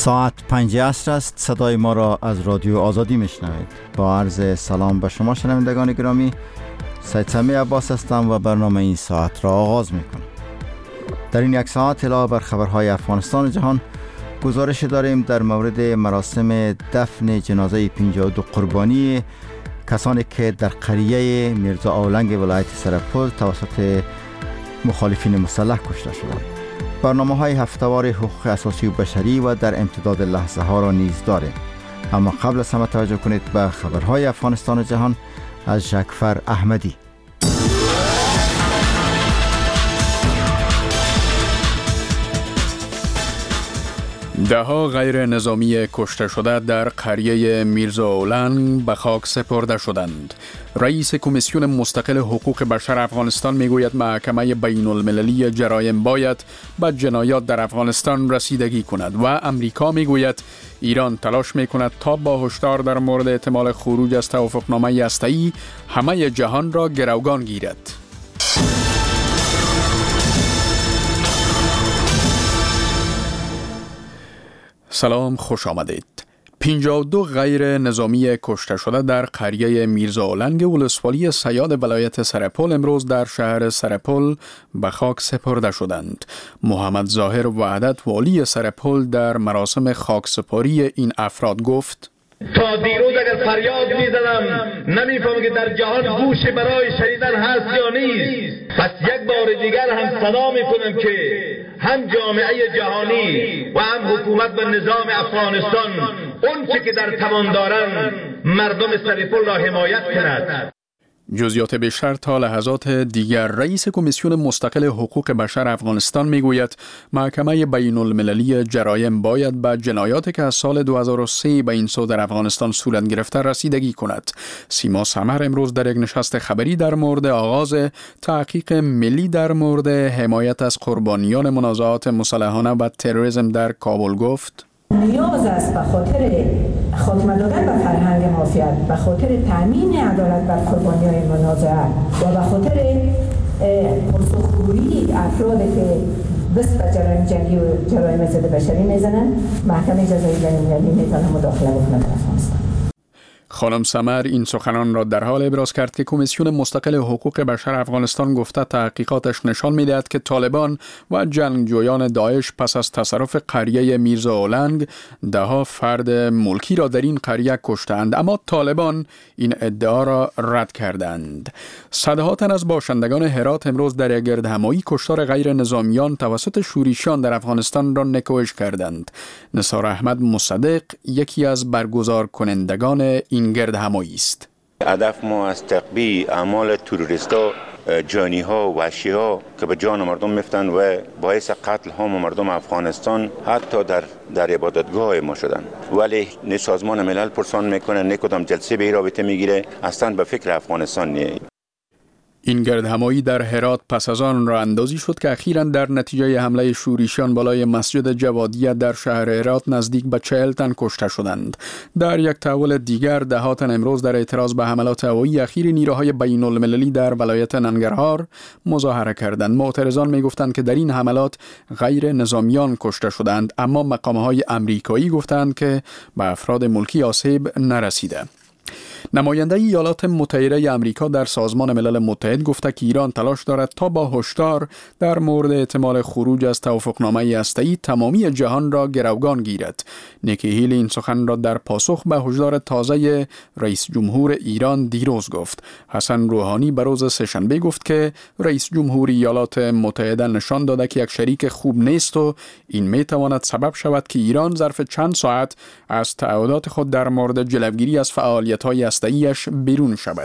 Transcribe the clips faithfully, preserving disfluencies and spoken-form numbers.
ساعت پنج عصر است. صدای ما را از رادیو آزادی میشنوید. با عرض سلام به شما شنوندگان گرامی، سید سمیع عباس هستم و برنامه این ساعت را آغاز میکنم. در این یک ساعت علاوه بر خبرهای افغانستان و جهان، گزارش داریم در مورد مراسم دفن جنازه پنجاه و دو قربانی کسانی که در قریه میرزا اولنگ ولایت سرپل توسط مخالفین مسلح کشته شدند. برنامه های هفتهوار حقوق اساسی و بشری و در امتداد لحظه ها را نیز داریم. اما قبل از همه توجه کنید به خبرهای افغانستان و جهان از جعفر احمدی. دهها غیر نظامی کشته شده در قریه میرزا اولنگ به خاک سپرده شدند. رئیس کمیسیون مستقل حقوق بشر افغانستان میگوید محکمه بین المللی جرایم باید به جنایات در افغانستان رسیدگی کند و امریکا میگوید ایران تلاش میکند تا با هشدار در مورد احتمال خروج از توافقنامه هسته‌ای همه جهان را گروگان گیرد. سلام، خوش آمدید. پنجاه و دو غیر نظامی کشته شده در قریه میرزا اولنگ ولسوالی صیاد ولایت سرپل امروز در شهر سرپل به خاک سپرده شدند. محمد ظاهر وحدت والی سرپل در مراسم خاکسپاری این افراد گفت: تا دیروز اگر فریاد میزدم نمیفهمم که در جهان گوشی برای شنیدن هست یا نیست. پس یک بار دیگر هم صدا میکنم که هم جامعه جهانی و هم حکومت و نظام افغانستان اون چه که در توان دارند مردم سرپل را حمایت کند. جزئیات بیشتر تا لحظات دیگر. رئیس کمیسیون مستقل حقوق بشر افغانستان میگوید محکمه بین المللی جرایم باید به جنایاتی که از سال دو هزار و سه به این سو در افغانستان صورت گرفته رسیدگی کند. سیما سمر امروز در یک نشست خبری در مورد آغاز تحقیق ملی در مورد حمایت از قربانیان منازعات مسلحانه و تروریسم در کابل گفت: نیاز است به خاطر خاتمه دادن به فرهنگ مافیات، به خاطر تامین عدالت بر قربانیان منازعه و به خاطر پاسخگویی افرادی که دست به جرایم جنگی و جرایم ضد بشری میزنند، محکمه جزایی بین‌المللی میتونه مداخله بکنه در افغانستان. خانم سمر این سخنان را در حال ابراز کرد که کمیسیون مستقل حقوق بشر افغانستان گفته تحقیقاتش نشان می‌دهد که طالبان و جنگجویان داعش پس از تصرف قریه میرزا اولنگ ده‌ها فرد ملکی را در این قریه کشتند، اما طالبان این ادعا را رد کردند. صدها تن از باشندگان هرات امروز در یک گردهمایی کشتار غیر نظامیان توسط شورشیان در افغانستان را نکوهش کردند. نثار احمد مصدق یکی از برگزار کنندگان این گرد همایی است. هدف ما از تقویه اعمال تروریستا، جانی ها و وحشی ها که به جان مردم میفتن و باعث قتل ها مردم افغانستان حتی در در عبادتگاه ما شدن، ولی نه سازمان ملل پرسان میکنه نه کدام جلسه به این رابطه میگیره، اصلا به فکر افغانستان نیست. این گردهمایی در هرات پس از آن راه اندازی شد که اخیراً در نتیجه حمله شورشیان بالای مسجد جوادیه در شهر هرات نزدیک به چهل تن کشته شدند. در یک تحول دیگر ده تن امروز در اعتراض به حملات هوایی اخیر نیروهای بین المللی در ولایت ننگرهار مظاهره کردند. معترضان میگفتند که در این حملات غیر نظامیان کشته شدند، اما مقامهای امریکایی گفتند که به افراد ملکی آسیب نرسیده. نماینده ایالات متحده آمریکا در سازمان ملل متحد گفته که ایران تلاش دارد تا با هشدار در مورد احتمال خروج از توافقنامه هسته‌ای تمامی جهان را گروگان گیرد. نیکی هیلی این سخن را در پاسخ به هشدار تازه رئیس جمهور ایران دیروز گفت. حسن روحانی به روز سه‌شنبه گفت که رئیس جمهور ایالات متحده نشان داده که یک شریک خوب نیست و این می تواند سبب شود که ایران ظرف چند ساعت از تعهدات خود در مورد جلوگیری از فعالیت‌های هسته‌ایش بیرون شود.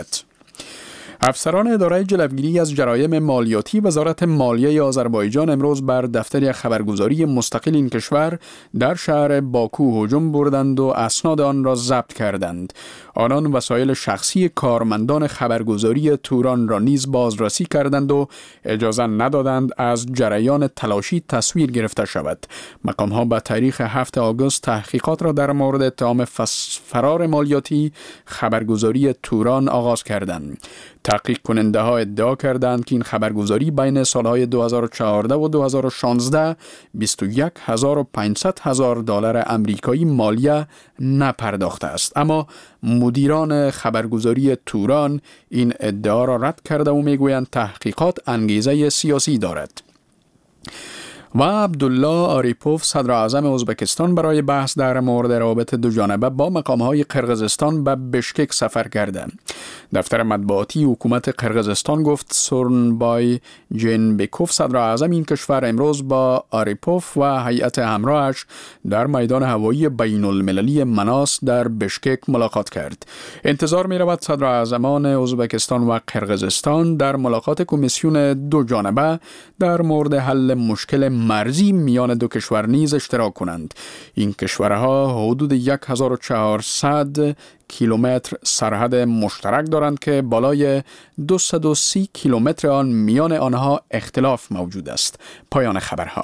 افسران اداره جلوگیری از جرایم مالیاتی وزارت مالیه آذربایجان امروز بر دفتر خبرگزاری مستقل این کشور در شهر باکو هجوم بردند و اسناد آن را ضبط کردند. آنان وسایل شخصی کارمندان خبرگزاری توران را نیز بازرسی کردند و اجازه ندادند از جریان تلاشی تصویر گرفته شود. مقام‌ها به تاریخ هفتم آگوست تحقیقات را در مورد اتهام فرار مالیاتی خبرگزاری توران آغاز کردند. تحقیق کننده ها ادعا کردند که این خبرگزاری بین سالهای دو هزار و چهارده و دو هزار و شانزده بیست و یک هزار و پانصد هزار دلار آمریکایی مالیه نپرداخته است، اما مدیران خبرگزاری توران این ادعا را رد کرده و میگویند تحقیقات انگیزه سیاسی دارد. و عبدالله آریپوف صدر اعظم ازبکستان برای بحث در مورد روابط دو جانبه با مقامهای قرقیزستان به بشکک سفر کرده. دفتر مطبوعاتی حکومت قرقیزستان گفت سورنبای جنبکوف صدر اعظم این کشور امروز با آریپوف و هیئت همراهش در میدان هوایی بین المللی مناس در بشکک ملاقات کرد. انتظار می رود صدر اعظمان ازبکستان و قرقیزستان در ملاقات کمیسیون دو جانبه در مورد حل مشکل مرزی میان دو کشور نیز اشتراک کنند. این کشورها حدود هزار و چهارصد کیلومتر سرحد مشترک دارند که بالای دویست و سی کیلومتر آن میان آنها اختلاف موجود است. پایان خبرها.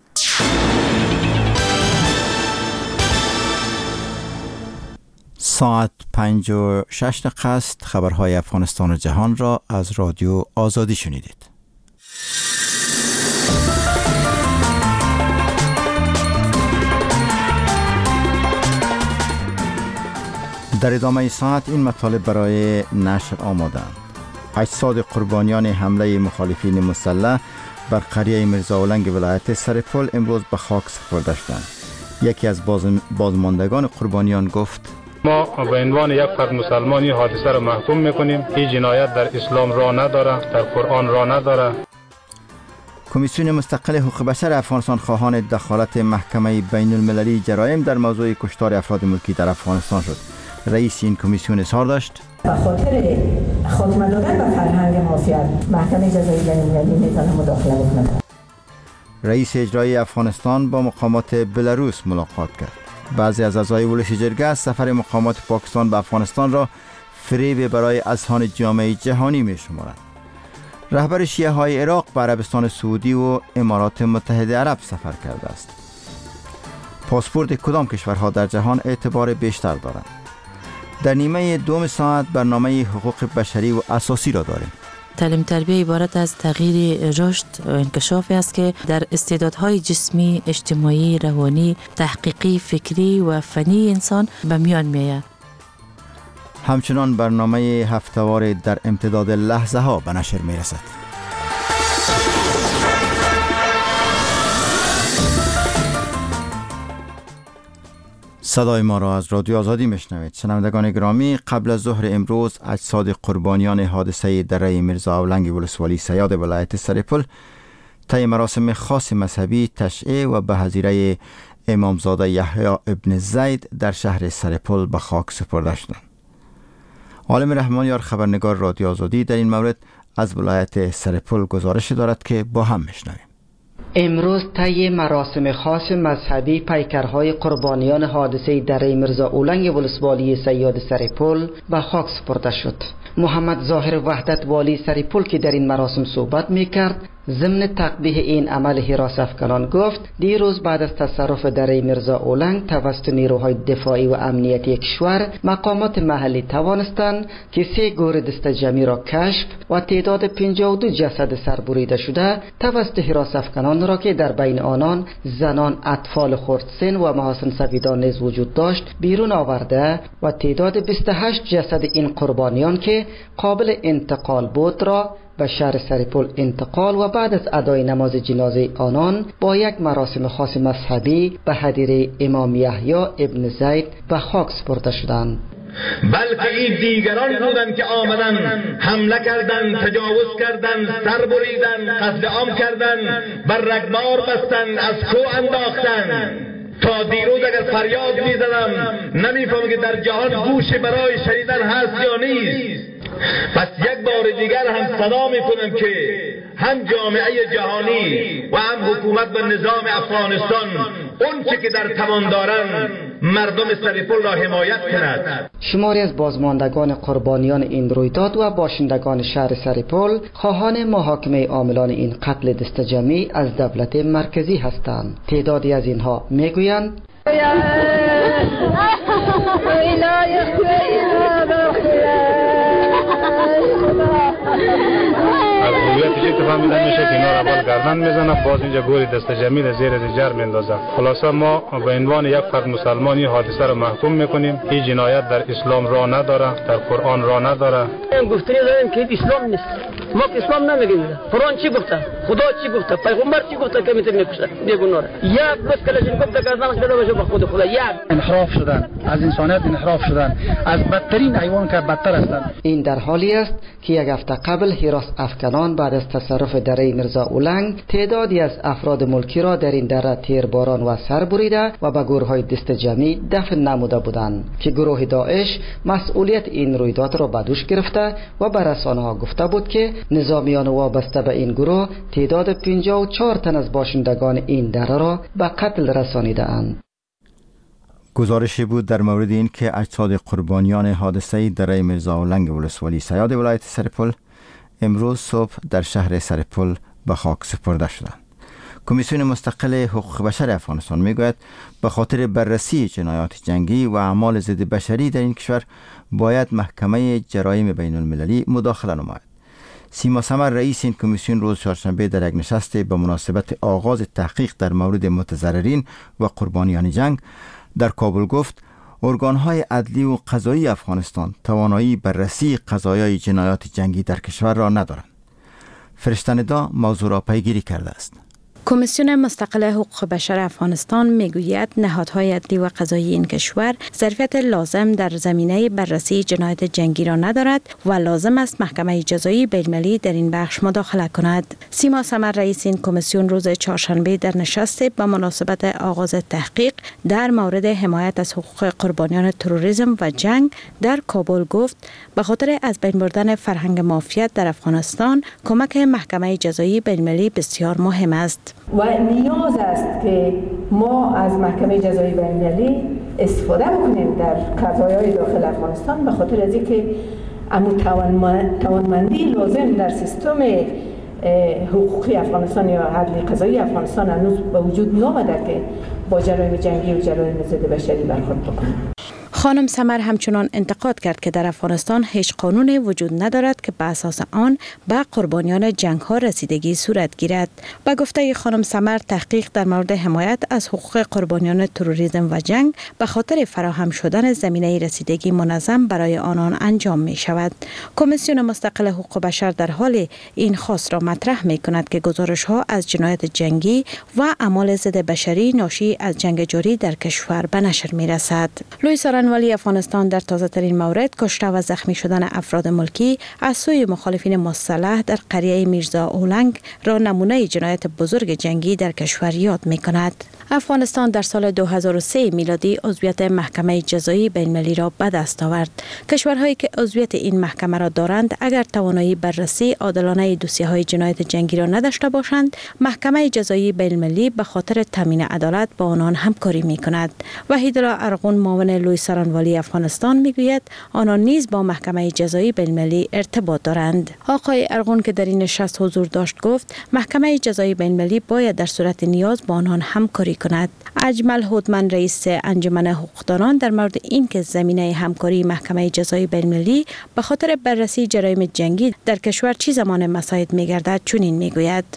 ساعت پنج و شش دقیقه است. خبرهای افغانستان و جهان را از رادیو آزادی شنیدید. در ادامه ساعت این مطالب برای نشر آمادند. اجساد قربانیان حمله مخالفین مسلح بر قریه میرزاولنگ ولایت سرپل امروز به خاک سپرده شدند. یکی از باز بازماندگان قربانیان گفت: ما به عنوان یک فرد مسلمانی حادثه را محکوم میکنیم. این جنایت در اسلام را نداره، در قرآن را نداره. کمیسیون مستقل حقوق بشر افغانستان خواهان دخالت محکمه بین المللی جرایم در موضوع کشتار افراد ملکی در افغانستان شد. رئیس این کمیسیون اظهار داشت: به خاطر خاتمه دادن به فرهنگ مافیات محکمه جزایی بین المللی میتونه مداخله بکنه. رئیس اجرایی افغانستان با مقامات بلاروس ملاقات کرد. بعضی از اعضای ولش جرگه سفر مقامات پاکستان به افغانستان را فریب برای اذهان جامعه جهانی می شمارند. رهبر شیعه های عراق به عربستان سعودی و امارات متحده عرب سفر کرده است. پاسپورت کدام کشورها در جهان اعتبار بیشتر دارند؟ در نیمه دوم ساعت برنامه حقوق بشری و اساسی را داریم. تعلیم تربیه عبارت از تغییر رشد و انکشافی است که در استعدادهای جسمی، اجتماعی، روانی، تحقیقی، فکری و فنی انسان به میان میآید. همچنان برنامه هفته‌وار در امتداد لحظه ها به نشر می رسد. صدای ما را از رادیو آزادی میشنوید. شنوندگان گرامی، قبل از ظهر امروز اجساد قربانیان حادثه دره میرزاولنگ ولسوالی سیاد ولایت سرپل طی مراسم خاص مذهبی تشییع و به حضیره امامزاده یحیی ابن زید در شهر سرپل به خاک سپرده شدند. عالم رحمانیار خبرنگار رادیو آزادی در این مورد از ولایت سرپل گزارش دارد که با هم میشنویم. امروز طی مراسم خاص مذهبی پیکرهای قربانیان حادثه دره میرزاولنگ ولسوالی سیاد سرپل به خاک سپرده شد. محمد ظاهر وحدت والی سرپل که در این مراسم صحبت میکرد ضمن تقبیح این عمل هراس افکنان گفت دیروز بعد از تصرف دره میرزاولنگ توسط نیروهای دفاعی و امنیتی کشور مقامات محلی توانستند که سه گور دست جمعی را کشف و تعداد پنجاه و دو جسد سربریده شده توسط هراس افکنان را که در بین آنان زنان، اطفال خردسن و محاسن سفیدان نیز وجود داشت بیرون آورده و تعداد بیست و هشت جسد این قربانیان که قابل انتقال بود را به شهر سرپل انتقال و بعد از ادای نماز جنازه آنان با یک مراسم خاص مذهبی به حضیره امام یحیی ابن زید به خاک سپرده شدند. بلکه این دیگران بودند که آمدن حمله کردند، تجاوز کردند، سر بریدند، قتل عام کردند، بر رگبار بستند، از کوه انداختند. تا دیروز اگر فریاد میزدم نمیفهمم که در جهان گوشی برای شنیدن هست یا نیست. پس یک بار دیگر هم صدا میکنم که هم جامعه جهانی و هم حکومت و نظام افغانستان اون چه که در توان دارند مردم سرپل را حمایت کند. شماری از بازماندگان قربانیان این رویداد و باشندگان شهر سرپل خواهان محاکمه عاملان این قتل دست جمعی از دولت مرکزی هستند. تعدادی از اینها میگویند مسئولیتش که فهمیده میشه که اینا را بال گردن میزنه، باز اینجا گوری دست جمیل زیر جر میندازه. خلاصه ما به عنوان یک فرد مسلمانی حادثه را محکوم میکنیم. این جنایت در اسلام راه نداره، در قرآن راه نداره. این گفتنی داریم که اسلام نیست. ما که اسلام نمیگیم. قرآن چی گفته؟ خدا چی گفته؟ پیغمبر چی گفته که میتونه میکشه؟ بیگناه. یک بس کلاشین گفته گردنش بده بشه به خود خدا. یک انحراف شدن، از انسانیت انحراف شدن، از بدترین حیوان که بدتر هستند. این در حالی است که یک هفته قبل هراس افکنان بعد از تصرف دره میرزا اولنگ تعدادی از افراد ملکی را در این دره تیرباران و سر بریده و به گورهای دست جمعی دفن نموده بودند که گروه داعش مسئولیت این رویداد را به دوش گرفته و به رسانه‌ها گفته بود که نظامیان وابسته به این گروه تعداد پنجاه و چهار تن از باشندگان این دره را به قتل رسانیده اند. گزارشی بود در مورد این که اجساد قربانیان حادثه دره میرزا اولنگ ولسوالی صیاد ولایت سرپل امروز صبح در شهر سرپل به خاک سپرده شدند. کمیسیون مستقل حقوق بشر افغانستان میگوید به خاطر بررسی جنایات جنگی و اعمال ضد بشری در این کشور باید محکمه جرایم بین المللی مداخله نماید. سیما سمر رئیس این کمیسیون روز چهارشنبه در یک نشست به مناسبت آغاز تحقیق در مورد متضررین و قربانیان جنگ در کابل گفت ارگان‌های عدلی و قضایی افغانستان توانایی بررسی قضایای جنایات جنگی در کشور را ندارند. فرشته‌ندا موضوع را پیگیری کرده است. کمیسیون مستقل حقوق بشر افغانستان میگوید نهادهای عدلی و قضایی این کشور ظرفیت لازم در زمینه بررسی جنایت جنگی را ندارد و لازم است محکمه جزایی بین‌المللی در این بخش مداخله کند. سیما سمر رئیس این کمیسیون روز چهارشنبه در نشست به مناسبت آغاز تحقیق در مورد حمایت از حقوق قربانیان تروریسم و جنگ در کابل گفت به خاطر از بین بردن فرهنگ مافیات در افغانستان کمک محکمه جزایی بین‌المللی بسیار مهم است. و نیاز است که ما از محکمه جزایی بین‌المللی استفاده بکنیم در قضایای داخل افغانستان به خاطر از اینکه امو توانمندی لازم در سیستم حقوقی افغانستان یا عدلی قضایی افغانستان هنوز به وجود نامده که با جرایم جنگی و جرایم ضد بشری برخورد بکنیم. خانم سمر همچنان انتقاد کرد که در افغانستان هیچ قانونی وجود ندارد که به اساس آن به قربانیان جنگ ها رسیدگی صورت گیرد. به گفته خانم سمر تحقیق در مورد حمایت از حقوق قربانیان تروریسم و جنگ به خاطر فراهم شدن زمینه رسیدگی منظم برای آنان انجام می شود. کمیسیون مستقل حقوق بشر در حال این خواست را مطرح می کند که گزارش ها از جنایت جنگی و اعمال ضد بشری ناشی از جنگ جاری در کشور به نشر می رسد. لوی سارنوالی افغانستان در تازه ترین مورد کشته و زخمی شدن افراد ملکی از سوی مخالفین مسلح در قریه میرزا اولنگ را نمونه جنایت بزرگ جنگی در کشور یاد می کند. افغانستان در سال دو هزار و سه میلادی عضویت محکمه جزایی بین‌المللی را به دست آورد. کشورهایی که عضویت این محکمه را دارند اگر توانایی بررسی عادلانه دوسیه‌های جنایت جنگی را نداشته باشند، محکمه جزایی بین‌المللی به خاطر تامین عدالت با آنان همکاری می کند. وحیدالله ارغون معاون لوی سارنوالی افغانستان میگوید آنان نیز با محکمه جزایی بین‌المللی ارتباط دارند. آقای ارغون که در این نشست حضور داشت گفت محکمه جزایی بین‌المللی باید در صورت نیاز با آنان همکاری کند. اجمل هودمن رئیس انجمن حقوقدانان در مورد اینکه زمینه همکاری محکمه جزایی بین‌المللی به خاطر بررسی جرایم جنگی در کشور چه زمان مساعد می‌گردد چنین میگوید: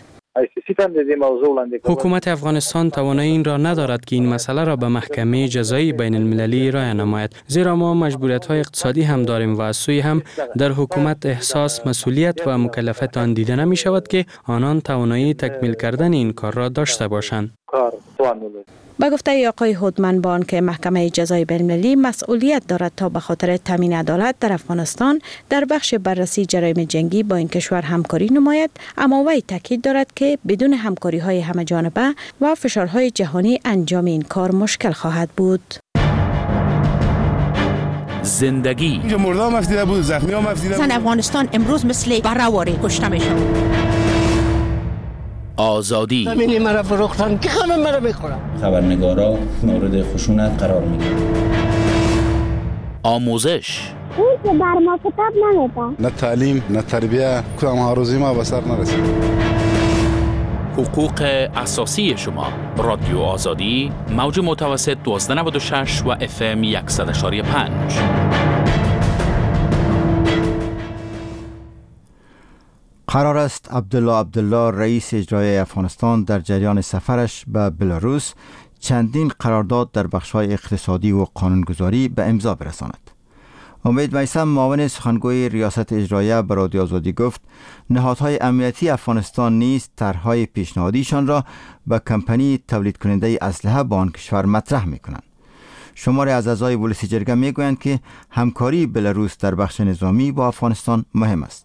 حکومت افغانستان توانایی این را ندارد که این مسئله را به محکمه جزایی بین المللی راه نماید، زیرا ما مجبوریت‌های اقتصادی هم داریم و از سوی هم در حکومت احساس مسئولیت و مکلفیت آن دیده نمی شود که آنان توانایی تکمیل کردن این کار را داشته باشند. با گفته آقای هودمن با آنکه محکمه جزایی بین‌المللی مسئولیت دارد تا به خاطر تامین عدالت در افغانستان در بخش بررسی جرایم جنگی با این کشور همکاری نماید، اما وی تاکید دارد که بدون همکاری های همه جانبه و فشارهای جهانی انجام این کار مشکل خواهد بود. زندگی مردم مفتیده بود، زخمی ها مفتیده بود. زن افغانستان امروز مثل برهواری کشته میشن. آزادی زمینی مرا فروختن که همه مرا میخورن. خبرنگارا مورد خشونت قرار میگیرن. آموزش اون که بر ما کتاب نمیده. نه تعلیم نه تربیه، کدام هاروزی ما به سر نرسید. حقوق اساسی شما. رادیو آزادی موج متوسط دوازده نود و شش و اف ام صد و یک و پنج. قرار است عبدالله عبدالله رئیس اجرایی افغانستان در جریان سفرش به بلاروس چندین قرارداد در بخش‌های اقتصادی و قانونگذاری به امضا برساند. امید میثم معاون سخنگوی ریاست اجراییه به رادیو آزادی گفت نهادهای امنیتی افغانستان نیز طرح‌های پیشنهادیشان را به کمپانی تولید کننده اسلحه با آن کشور مطرح می‌کنند. شماری از اعضای ولسی جرگه می‌گویند که همکاری بلاروس در بخش نظامی با افغانستان مهم است.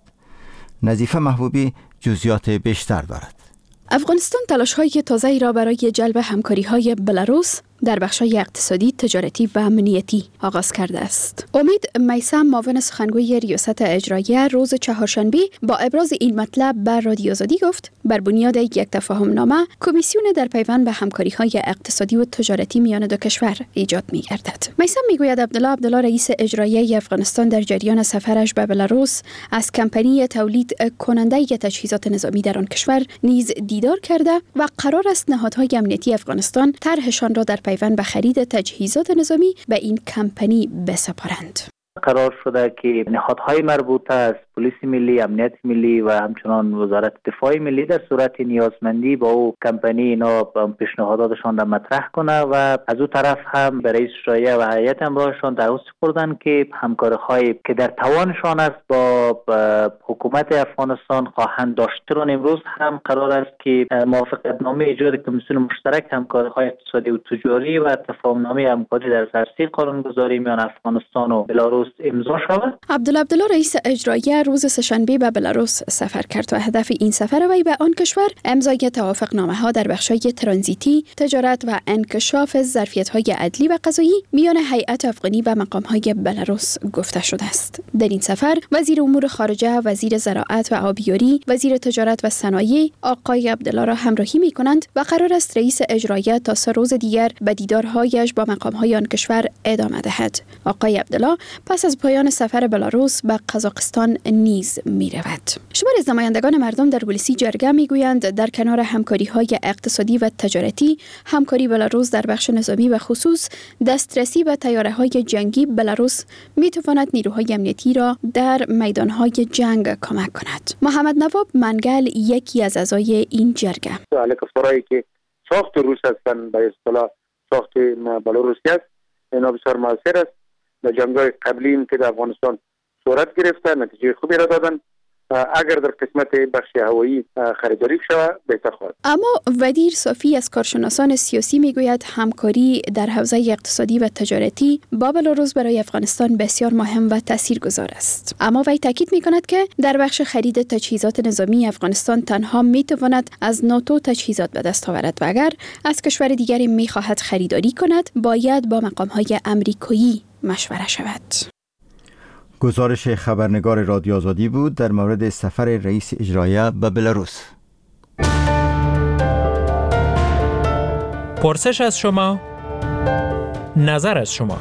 نظیفه محبوبی جزئیات بیشتر دارد. افغانستان تلاش‌های تازه‌ای را برای جلب همکاری‌های بلاروس در بخش‌های اقتصادی، تجارتی و امنیتی آغاز کرده است. امید میثم معاون سخنگوی ریاست اجراییه روز چهارشنبه با ابراز این مطلب بر رادیو آزادی گفت بر بنیاد یک تفاهم نامه کمیسیون در پیوند به همکاری‌های اقتصادی و تجارتی میان دو کشور ایجاد می‌گردد. میثم میگوید عبدالله عبدالله رئیس اجراییه افغانستان در جریان سفرش به بلاروس از کمپانی تولید کننده تجهیزات نظامی در آن کشور نیز دیدار کرده و قرار است نهادهای امنیتی افغانستان طرحشان را در پیوند به خرید تجهیزات نظامی به این کمپانی بسپارند. قرار شده که نهادهای مربوطه از پلیس ملی، امنیت ملی و همچنان وزارت دفاع ملی در صورت نیازمندی با او کمپانی اینا پیشنهاداتشان را مطرح کنه و از او طرف هم به رئیس اجراییه و هیئت همراهشان دعوت سپردن که همکاری‌هایی که در توانشان است با حکومت افغانستان خواهند داشت. چون امروز هم قرار است که موافقتنامه ایجاد کمیسیون مشترک همکاری‌های اقتصادی و تجاری و تفاهم‌نامه همکاری در عرصه قانونگذاری میان افغانستان و بلاروس امضا شود. عبدالله عبدالله رئیس اجراییه روز سه‌شنبه به بلاروس سفر کرد و هدف این سفر وی به آن کشور امضای توافقنامه‌ها در بخش‌های ترانزیتی، تجارت و انکشاف ظرفیت‌های عدلی و قضایی میان هیئت افغانی و مقام‌های بلاروس گفته شده است. در این سفر وزیر امور خارجه، وزیر زراعت و آبیاری، وزیر تجارت و صنایع آقای عبدالله را همراهی می‌کنند و قرار است رئیس اجراییه تا سه روز دیگر به دیدارهایش با مقام‌های آن کشور ادامه دهد. آقای عبدالله پس از پایان سفر بلاروس به قزاقستان نیز می رود. شماری از نمایندگان مردم در ولسی جرگه می گویند در کنار همکاری‌های اقتصادی و تجارتی، همکاری بلاروس در بخش نظامی و خصوص دسترسی به طیاره‌های جنگی بلاروس می تواند نیروهای امنیتی را در میدان‌های جنگ کمک کند. محمد نواب منگل یکی از اعضای این جرگه. هلیکوپترهایی که ساخت روس هستند به اصطلاح ساخت بلاروسی است، اینا بسیار موثر است. در جنگ‌های قبلی که در افغانستان صورت گرفته نتیجه خوبی را دادن. اگر در قسمت بخش هوایی خریداری شود بهتر خواهد. اما ودیر صافی از کارشناسان سیاسی میگوید همکاری در حوزه اقتصادی و تجارتی با بلاروس برای افغانستان بسیار مهم و تاثیرگذار است. اما وی تاکید میکند که در بخش خرید تجهیزات نظامی افغانستان تنها میتواند از ناتو تجهیزات به دست آورد و اگر از کشور دیگری میخواهد خریداری کند باید با مقام‌های امریکایی مشوره شود. گزارش خبرنگار رادیو آزادی بود در مورد سفر رئیس اجراییه به بلاروس. پرسش از شما، نظر از شما.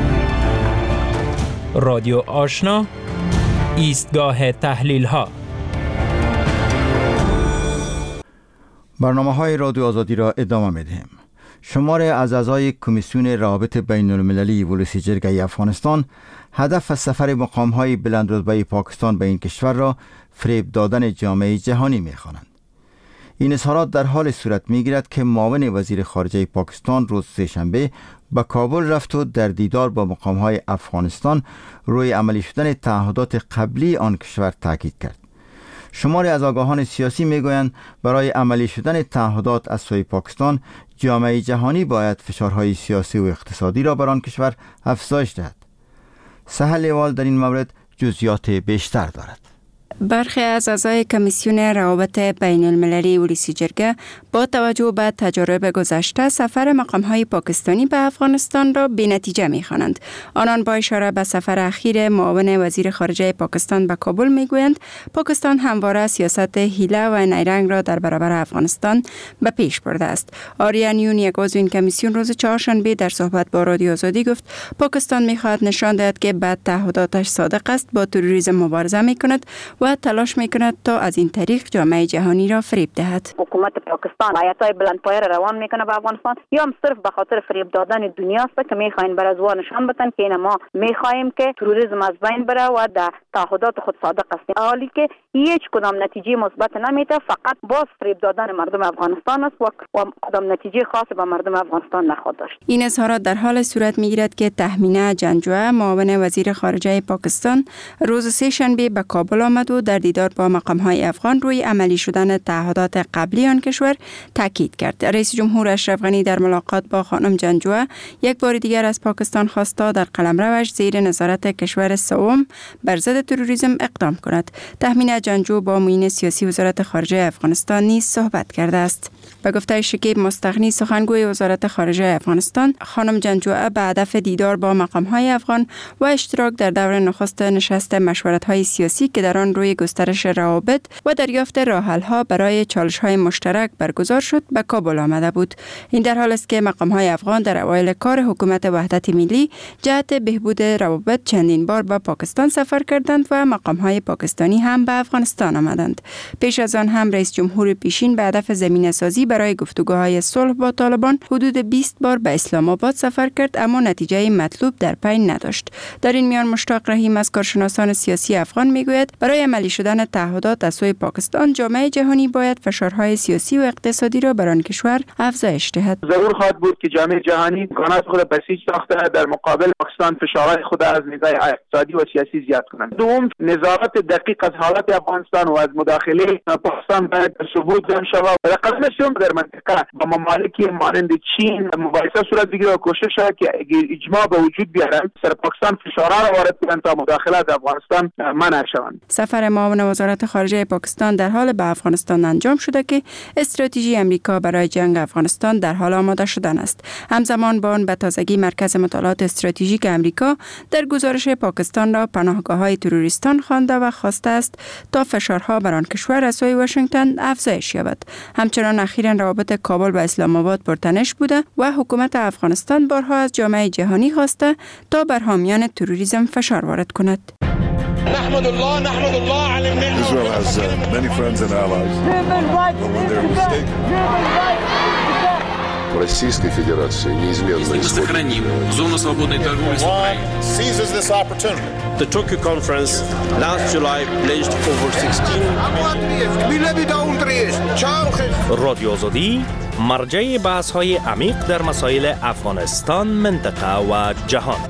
رادیو آشنا، ایستگاه تحلیل ها. برنامه های رادیو آزادی را ادامه می‌دهیم. شماری از اعضای کمیسیون روابط بین المللی ولسی جرگه افغانستان هدف از سفر مقام‌های بلندرتبه پاکستان به این کشور را فریب دادن جامعه جهانی می‌خوانند. این اظهارات در حال صورت می‌گیرد که معاون وزیر خارجه پاکستان روز سه‌شنبه به کابل رفت و در دیدار با مقام‌های افغانستان روی عملی شدن تعهدات قبلی آن کشور تاکید کرد. شماری از آگاهان سیاسی میگویند برای عملی شدن تعهدات از سوی پاکستان جامعه جهانی باید فشارهای سیاسی و اقتصادی را بر آن کشور افزایش دهد. سهل لیوال در این مورد جزئیات بیشتر دارد. برخی از اعضای کمیسیون روابط بین المللی ولسی جرگه با توجه به تجارب گذشته سفر مقام‌های پاکستانی به افغانستان را بی‌نتیجه می‌خوانند. آنان با اشاره به سفر اخیر معاون وزیر خارجه پاکستان به کابل می‌گویند پاکستان همواره سیاست حیله و نیرنگ را در برابر افغانستان به پیش برده است. آریان یون، یک عضو این کمیسیون، روز چهارشنبه در صحبت با رادیو آزادی گفت پاکستان می‌خواهد نشان دهد که به تعهداتش صادق است، با تروریسم مبارزه می‌کند و و تلاش میکند تا از این طریق جامعه جهانی را فریب دهد. حکومت پاکستان آیت‌های بلندپایه را روان میکنه به افغانستان، یا هم صرف به خاطر فریب دادن دنیا است که میخواین بر از نشان بدن که ما میخوایم که تروریسم از بین بره و در تعهدات خود صادق هستیم، حالی که هیچ کدام نتیجه مثبت نمیده، فقط باز فریب دادن مردم افغانستان است و کدام نتیجه خاصی به مردم افغانستان نخواهد داشت. این اظهارات در حال صورت میگیرد که تهمینه جنجوعه معاون وزیر خارجه پاکستان روز سه شنبه به کابل آمد و در دیدار با مقام‌های افغان روی عملی شدن تعهدات قبلی آن کشور تاکید کرد. رئیس جمهور اشرف غنی در ملاقات با خانم جنجوعه یک بار دیگر از پاکستان خواست تا در قلمروش زیر نظارت کشور سوم بر ضد تروریسم اقدام کند. تهمینه جنجو با معین سیاسی وزارت خارجه افغانستان نیز صحبت کرده است. به گفته شکیب مستغنی سخنگوی وزارت خارجه افغانستان، خانم جنجوعه به هدف دیدار با مقام‌های افغان و اشتراک در دور نخست نشست مشورت‌های سیاسی که در آن روی گسترش روابط و دریافت راه‌حل‌ها برای چالش‌های مشترک برگزار شد به کابل آمده بود. این در حال است که مقام‌های افغان در اوایل کار حکومت وحدت ملی جهت بهبود روابط چندین بار به پاکستان سفر کردند و مقام‌های پاکستانی هم به افغانستان آمدند. پیش از آن هم رئیس جمهور پیشین به هدف زمینه‌سازی برای گفتگوهای صلح با طالبان حدود بیست بار به اسلام آباد سفر کرد، اما نتیجه مطلوب در پی نداشت. در این میان مشتاق رحیم از کارشناسان سیاسی افغان میگوید برای عملی شدن تعهدات از سوی پاکستان جامعه جهانی باید فشارهای سیاسی و اقتصادی را بر آن کشور افزایش دهد. ضرور خواهد بود که جامعه جهانی امکانات خود بسیج ساخته در مقابل پاکستان فشارهای خود از نگاه اقتصادی و سیاسی زیاد کنند. دوم، نظارت دقیق از حالات افغانستان و از مداخله پاکستان باید ثبوت جمع شود. رقم سوم، در منطقه با ممالکی مانند چین مباحثه صورت بگیرد و کوشش شود که اجماع به وجود بیارند سر پاکستان فشارها را وارد کنند تا مداخله افغانستان منع شوند. سفر معاون وزارت خارجه پاکستان در حال به افغانستان انجام شده که استراتژی امریکا برای جنگ افغانستان در حال آماده شدن است. همزمان با آن به تازگی مرکز مطالعات استراتژیک امریکا در گزارش پاکستان را پناهگاه‌های تروریستان خوانده و خواسته است تا فشارها بر آن کشور از سوی واشنگتن افزایش یابد. همچنان اخیراً روابط کابل با اسلام آباد پرتنش بوده و حکومت افغانستان بارها از جامعه جهانی خواسته تا بر حامیان تروریسم فشار وارد کند. نحمد الله نحمد الله على النعمة. Israel has uh, many friends and allies. But when they're mistaken. В Российской Федерации неизменно сохраним зону свободной торговли с Украиной. Seizes this opportunity. The Tokyo conference last July pledged over sixteen رادیو آزادی مرجع بحث‌های عمیق در مسائل افغانستان، منطقه و جهان.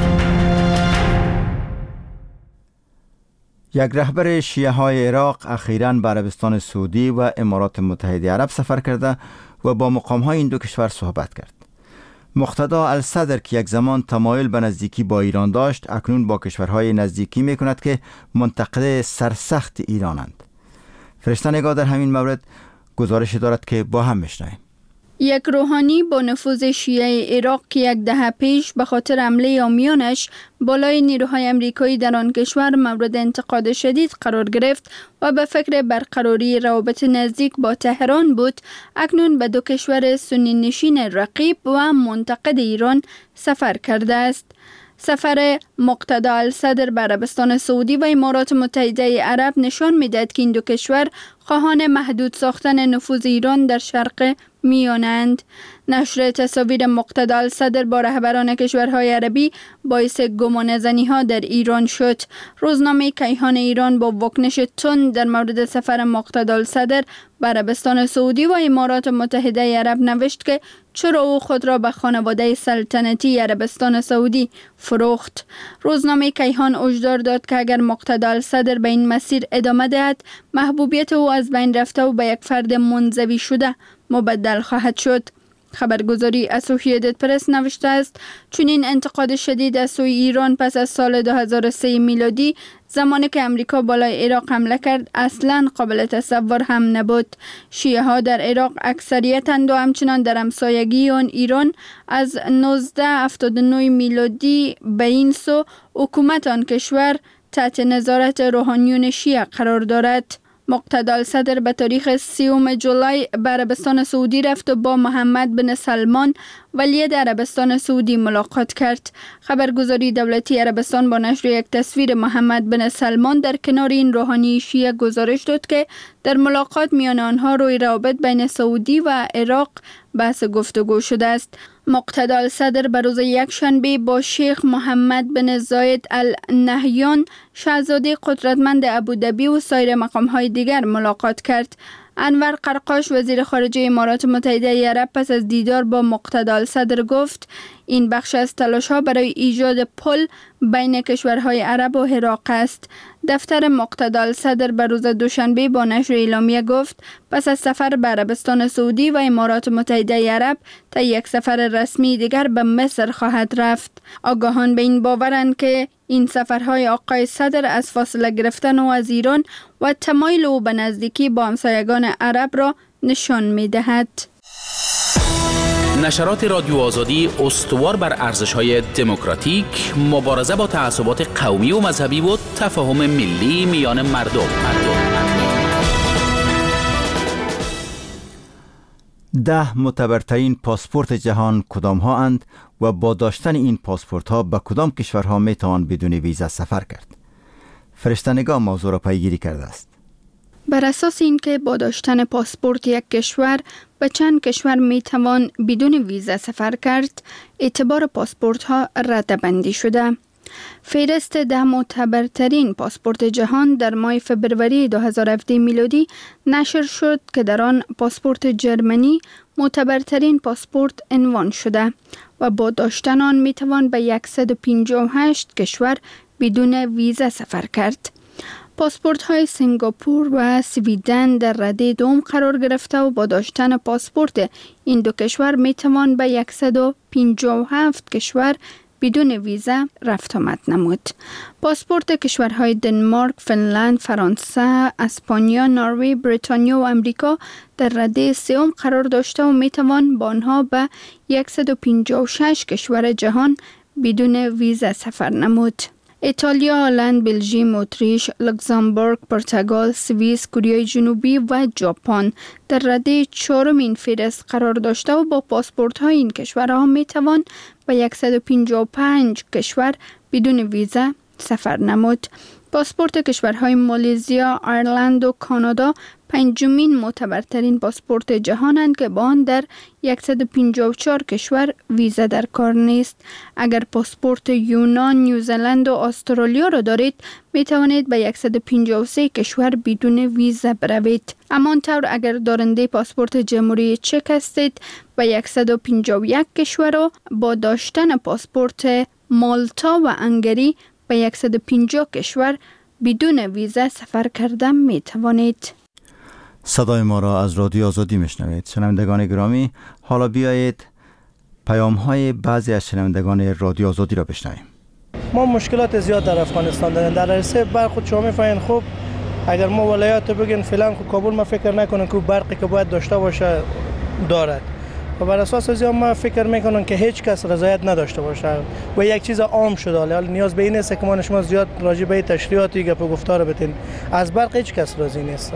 یک رهبر شیعه های عراق اخیراً به عربستان سعودی و امارات متحده عرب سفر کرده و با مقام های این دو کشور صحبت کرد. مقتدی الصدر که یک زمان تمایل به نزدیکی با ایران داشت، اکنون با کشورهای نزدیکی می کند که منتقد سرسخت ایرانند. فرشته نگاه در همین مورد گزارش دارد که با هم میشنویم. یک روحانی با نفوذ شیعه عراق که یک دهه پیش به خاطر حمله عامیانش بالای نیروهای امریکایی در آن کشور مورد انتقاد شدید قرار گرفت و به فکر برقراری روابط نزدیک با تهران بود، اکنون به دو کشور سنی نشین رقیب و منتقد ایران سفر کرده است. سفر مقتدی الصدر به عربستان سعودی و امارات متحده عرب نشان می‌دهد که این دو کشور خواهان محدود ساختن نفوذ ایران در شرق میانند. نشر تصاویر مقتدی الصدر با رهبران کشورهای عربی باعث گمانه‌زنی‌ها در ایران شد. روزنامه کیهان ایران با واکنش تند در مورد سفر مقتدی الصدر به عربستان سعودی و امارات متحده عرب نوشت که چرا او خود را به خانواده سلطنتی عربستان سعودی فروخت. روزنامه کیهان هشدار داد که اگر مقتدی الصدر به این مسیر ادامه دهد، محبوبیت او از بین رفته و به یک فرد منزوی شده مبدل خواهد شد. خبرگزاری اسوسییتد پرس نوشته است چنین انتقاد شدید از سوی ایران پس از سال دو هزار و سه میلادی، زمانی که امریکا بالای عراق حمله کرد، اصلاً قابل تصور هم نبود. شیعه ها در عراق اکثریتند و همچنان در همسایگی آن ایران از نوزده هفتاد و نه میلادی به این سو حکومت آن کشور تحت نظارت روحانیون شیعه قرار دارد. مقتدی الصدر به تاریخ سیوم جولای به عربستان سعودی رفت و با محمد بن سلمان ولی عربستان سعودی ملاقات کرد. خبرگزاری دولتی عربستان با نشر یک تصویر محمد بن سلمان در کنار این روحانی شیعه گزارش داد که در ملاقات میان آنها روی روابط بین سعودی و عراق بحث گفتگو شده است. مقتدا الصدر به روز یکشنبه با شیخ محمد بن زاید ال نهیان شاهزاده قدرتمند ابوظبی و سایر مقام‌های دیگر ملاقات کرد. انور قرقاش وزیر خارجه امارات متحده عرب پس از دیدار با مقتدا الصدر گفت این بخش از تلاش‌ها برای ایجاد پل بین کشورهای عرب و عراق است. دفتر مقتدا الصدر به روز دوشنبه با نشر اعلامیه گفت پس از سفر به عربستان سعودی و امارات متحده عرب تا یک سفر رسمی دیگر به مصر خواهد رفت. آگاهان به این باورند که این سفرهای آقای صدر از فاصله گرفتن او از ایران و تمایل او به نزدیکی با همسایگان عرب را نشان می‌دهد. نشرات رادیو آزادی استوار بر ارزش‌های دموکراتیک، مبارزه با تعصبات قومی و مذهبی و تفاهم ملی میان مردم. ده معتبرترین پاسپورت جهان کدام ها اند و با داشتن این پاسپورت ها به کدام کشورها می توان بدون ویزا سفر کرد؟ فرشته‌نگاه موضوع را پیگیری کرده است. بر اساس اینکه با داشتن پاسپورت یک کشور به چند کشور می توان بدون ویزا سفر کرد، اعتبار پاسپورت ها رده‌بندی شده. فهرست ده معتبرترین پاسپورت جهان در ماه فبروری دو هزار و هفده میلادی نشر شد که در آن پاسپورت جرمنی معتبرترین پاسپورت عنوان شده و با داشتن آن می توان به صد و پنجاه و هشت کشور بدون ویزا سفر کرد. پاسپورت های سنگاپور و سویدن در رده دوم قرار گرفته و با داشتن پاسپورت این دو کشور می توان به صد و پنجاه و هفت کشور بدون ویزا رفت آمد نمود. پاسپورت کشورهای دنمارک، فنلند، فرانسه، اسپانیا، نروژ، بریتانیا و امریکا در رده سوم قرار داشته و می توان با آنها به صد و پنجاه و شش کشور جهان بدون ویزا سفر نمود. ایتالیا، هلند، بلژیم، اتریش، لوکزامبورگ، پرتغال، سوئیس، کره جنوبی و ژاپن در رده چهارم این فهرست قرار داشته و با پاسپورت های این کشورها می توان به صد و پنجاه و پنج کشور بدون ویزا سفر نمود. پاسپورت کشورهای مالزیا، ایرلند و کانادا پنجمین معتبرترین پاسپورت جهانند که با آن در صد و پنجاه و چهار کشور ویزا در کار نیست. اگر پاسپورت یونان، نیوزلند و استرالیا را دارید می توانید به صد و پنجاه و سه کشور بدون ویزا بروید. همانطور اگر دارنده پاسپورت جمهوری چک هستید به صد و پنجاه و یک کشور و با داشتن پاسپورت مالتا و هنگری به صد و پنجاه کشور بدون ویزا سفر کردن می توانید. صدای ما را از رادیو آزادی میشنوید. شنوندگان گرامی، حالا بیایید پیام های بعضی از شنوندگان رادیو آزادی را بشنویم. ما مشکلات زیاد در افغانستان داریم. در عرصه برق خود شما میفهمین خوب، اگر ما ولایات بگین فلان خود کابل ما فکر نکنن که برقی که باید داشته باشه دارد. و بر اساس از ما فکر میکنن که هیچ کس رضایت نداشته باشه و یک چیز عام شده. حالا نیاز به این است که ما شما زیاد راجع به تشریحاتی گپ و گفتار بتین. از برق هیچ کس راضی نیست.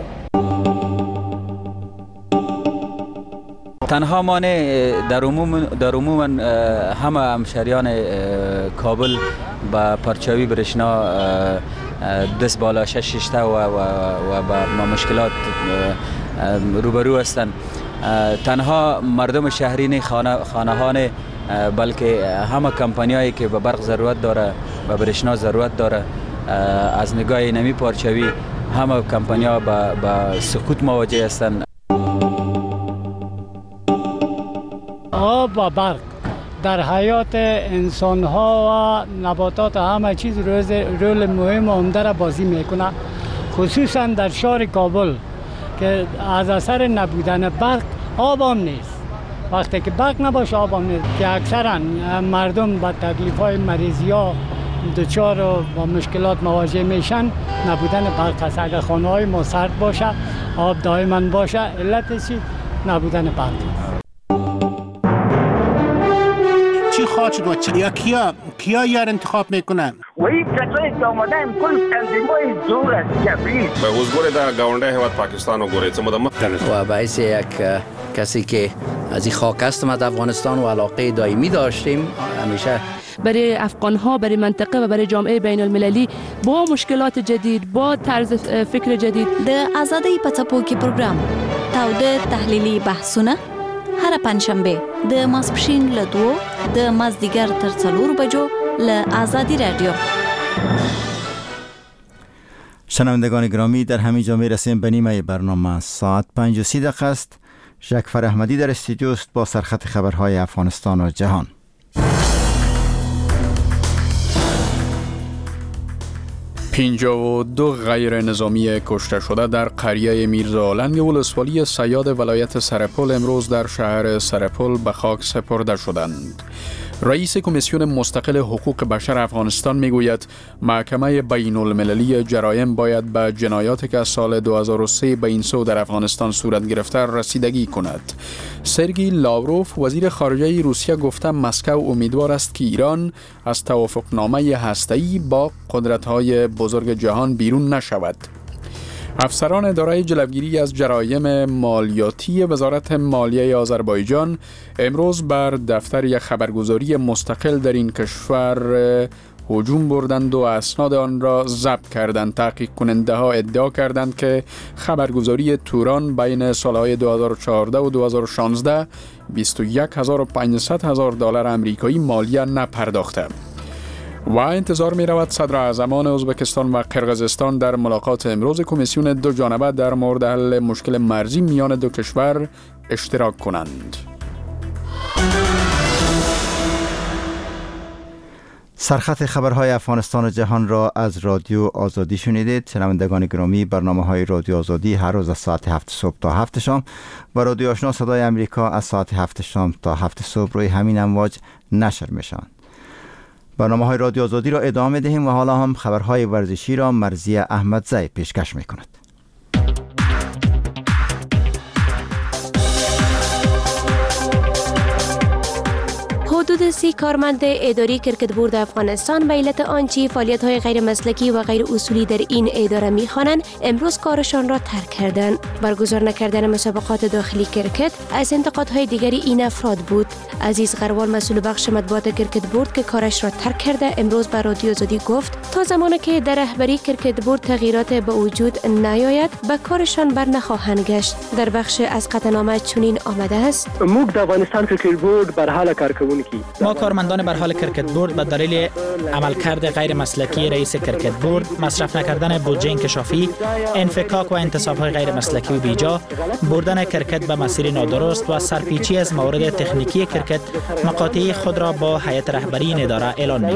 تنها ما نه، در عموم در عموم همه همشهریان کابل با پرچاوی برشنا دست بالا شش ششته و و و با مشکلات روبرو هستند. تنها مردم شهری خانه خانه‌ها، بلکه همه کمپانیایی که به برق ضرورت داره و برشنا ضرورت داره، از نگاه نمی پارچوی همه کمپانی‌ها با با سقوط مواجه هستند. آب و برق در حیات انسان‌ها و نباتات همه چیز رول مهم و عمده را بازی میکنه، خصوصا در شهر کابل که از اثر نبودن برق آب هم نیست. وقتی که برق نباشه آب هم نیست که اکثرا مردم با تکلیف‌های مریضی ها دچار و با مشکلات مواجه میشن. نبودن برق است. اگر خانه‌های ما سرد باشه، آب دائما باشه، علتش نبودن برق. چی استاد شد و چه یا کیا کیا یار انتخاب میکنن و این کسایی که آمدن کل تنظیمای زور است جبری به حضور در گاونده هیواد پاکستان و گوره چمدم و باعث یک کسی که از این خاک هستم از افغانستان و علاقه دائمی داشتیم همیشه برای افغان ها، برای منطقه و برای جامعه بین المللی با مشکلات جدید، با طرز فکر جدید. د آزادۍ په څپو کې پروګرام تاوده تحلیلي بحثونه هر پنځشنبه د ماسپښین له دوو د مازدیګر تر څلورو بجو له آزادی رادیو. شنوندگان گرامی، در همین جا میرسیم به نیمه برنامه. ساعت پنج و سی دقیقه است. ژکفر احمدی در استودیو است با سرخط خبرهای افغانستان و جهان. پنجاه و دو غیر نظامی کشته شده در قریه میرزاالنگ ولسوالی صیاد ولایت سرپل امروز در شهر سرپل به خاک سپرده شدند. رئیس کمیسیون مستقل حقوق بشر افغانستان میگوید محکمه بین المللی جرایم باید به جنایاتی که سال دو هزار و سه به این سو در افغانستان صورت گرفته رسیدگی کند. سرگئی لاوروف وزیر خارجه روسیه گفته مسکو امیدوار است که ایران از توافقنامه هسته‌ای با قدرت‌های بزرگ جهان بیرون نشود. افسران اداره جلوگیری از جرایم مالیاتی وزارت مالیه آذربایجان امروز بر دفتر یک خبرگزاری مستقل در این کشور هجوم بردند و اسناد آن را ضبط کردند. تحقیق کننده ها ادعا کردند که خبرگزاری توران بین سالهای دو هزار و چهارده و دو هزار و شانزده بیست و یک هزار و پانصد هزار دلار آمریکایی مالیه نپرداخته. و انتظار می رود صدر اعظمان ازبکستان و قرقیزستان در ملاقات امروز کمیسیون دو جانبه در مورد حل مشکل مرزی میان دو کشور اشتراک کنند. سرخط خبرهای افغانستان و جهان را از رادیو آزادی شنیدید. شنوندگان گرامی، برنامه های رادیو آزادی هر روز از ساعت هفت صبح تا هفت شام و رادیو آشنا صدای امریکا از ساعت هفت شام تا هفت صبح روی همین امواج نشر میشوند. برنامه های رادیو آزادی را ادامه دهیم و حالا هم خبرهای ورزشی را مرضیه احمدزی پیشکش می کند. حدود سی کارمند اداری کرکت بورد افغانستان به علت آنچه فعالیت‌های غیر مسلکی و غیر اصولی در این اداره می‌خوانند امروز کارشان را ترک کردند. برگزار نکردن مسابقات داخلی کرکت از انتقادهای دیگری این افراد بود. عزیز غروال مسئول بخش مطبوعات کرکت بورد که کارش را ترک کرده امروز به رادیو آزادی گفت تا زمانی که در رهبری کرکت بورد تغییرات به وجود نیاید به کارشان بر نخواهند گشت. در بخش از قطعنامه چنین آمده است: موږ د افغانستان کرکت بورد بر حال کارکوونکي ما کارمندان بر حال کرکت بورد به دلیل عملکرد غیر مسلکی رئیس کرکت بورد، مصرف نکردن بودجه انکشافی، انفکاک و انتصاب‌های غیر مسلکی و بیجا، بردن کرکت به مسیر نادرست و سرپیچی از موارد تکنیکی کرکت مقاطعه خود را با هیئت رهبری این اداره اعلان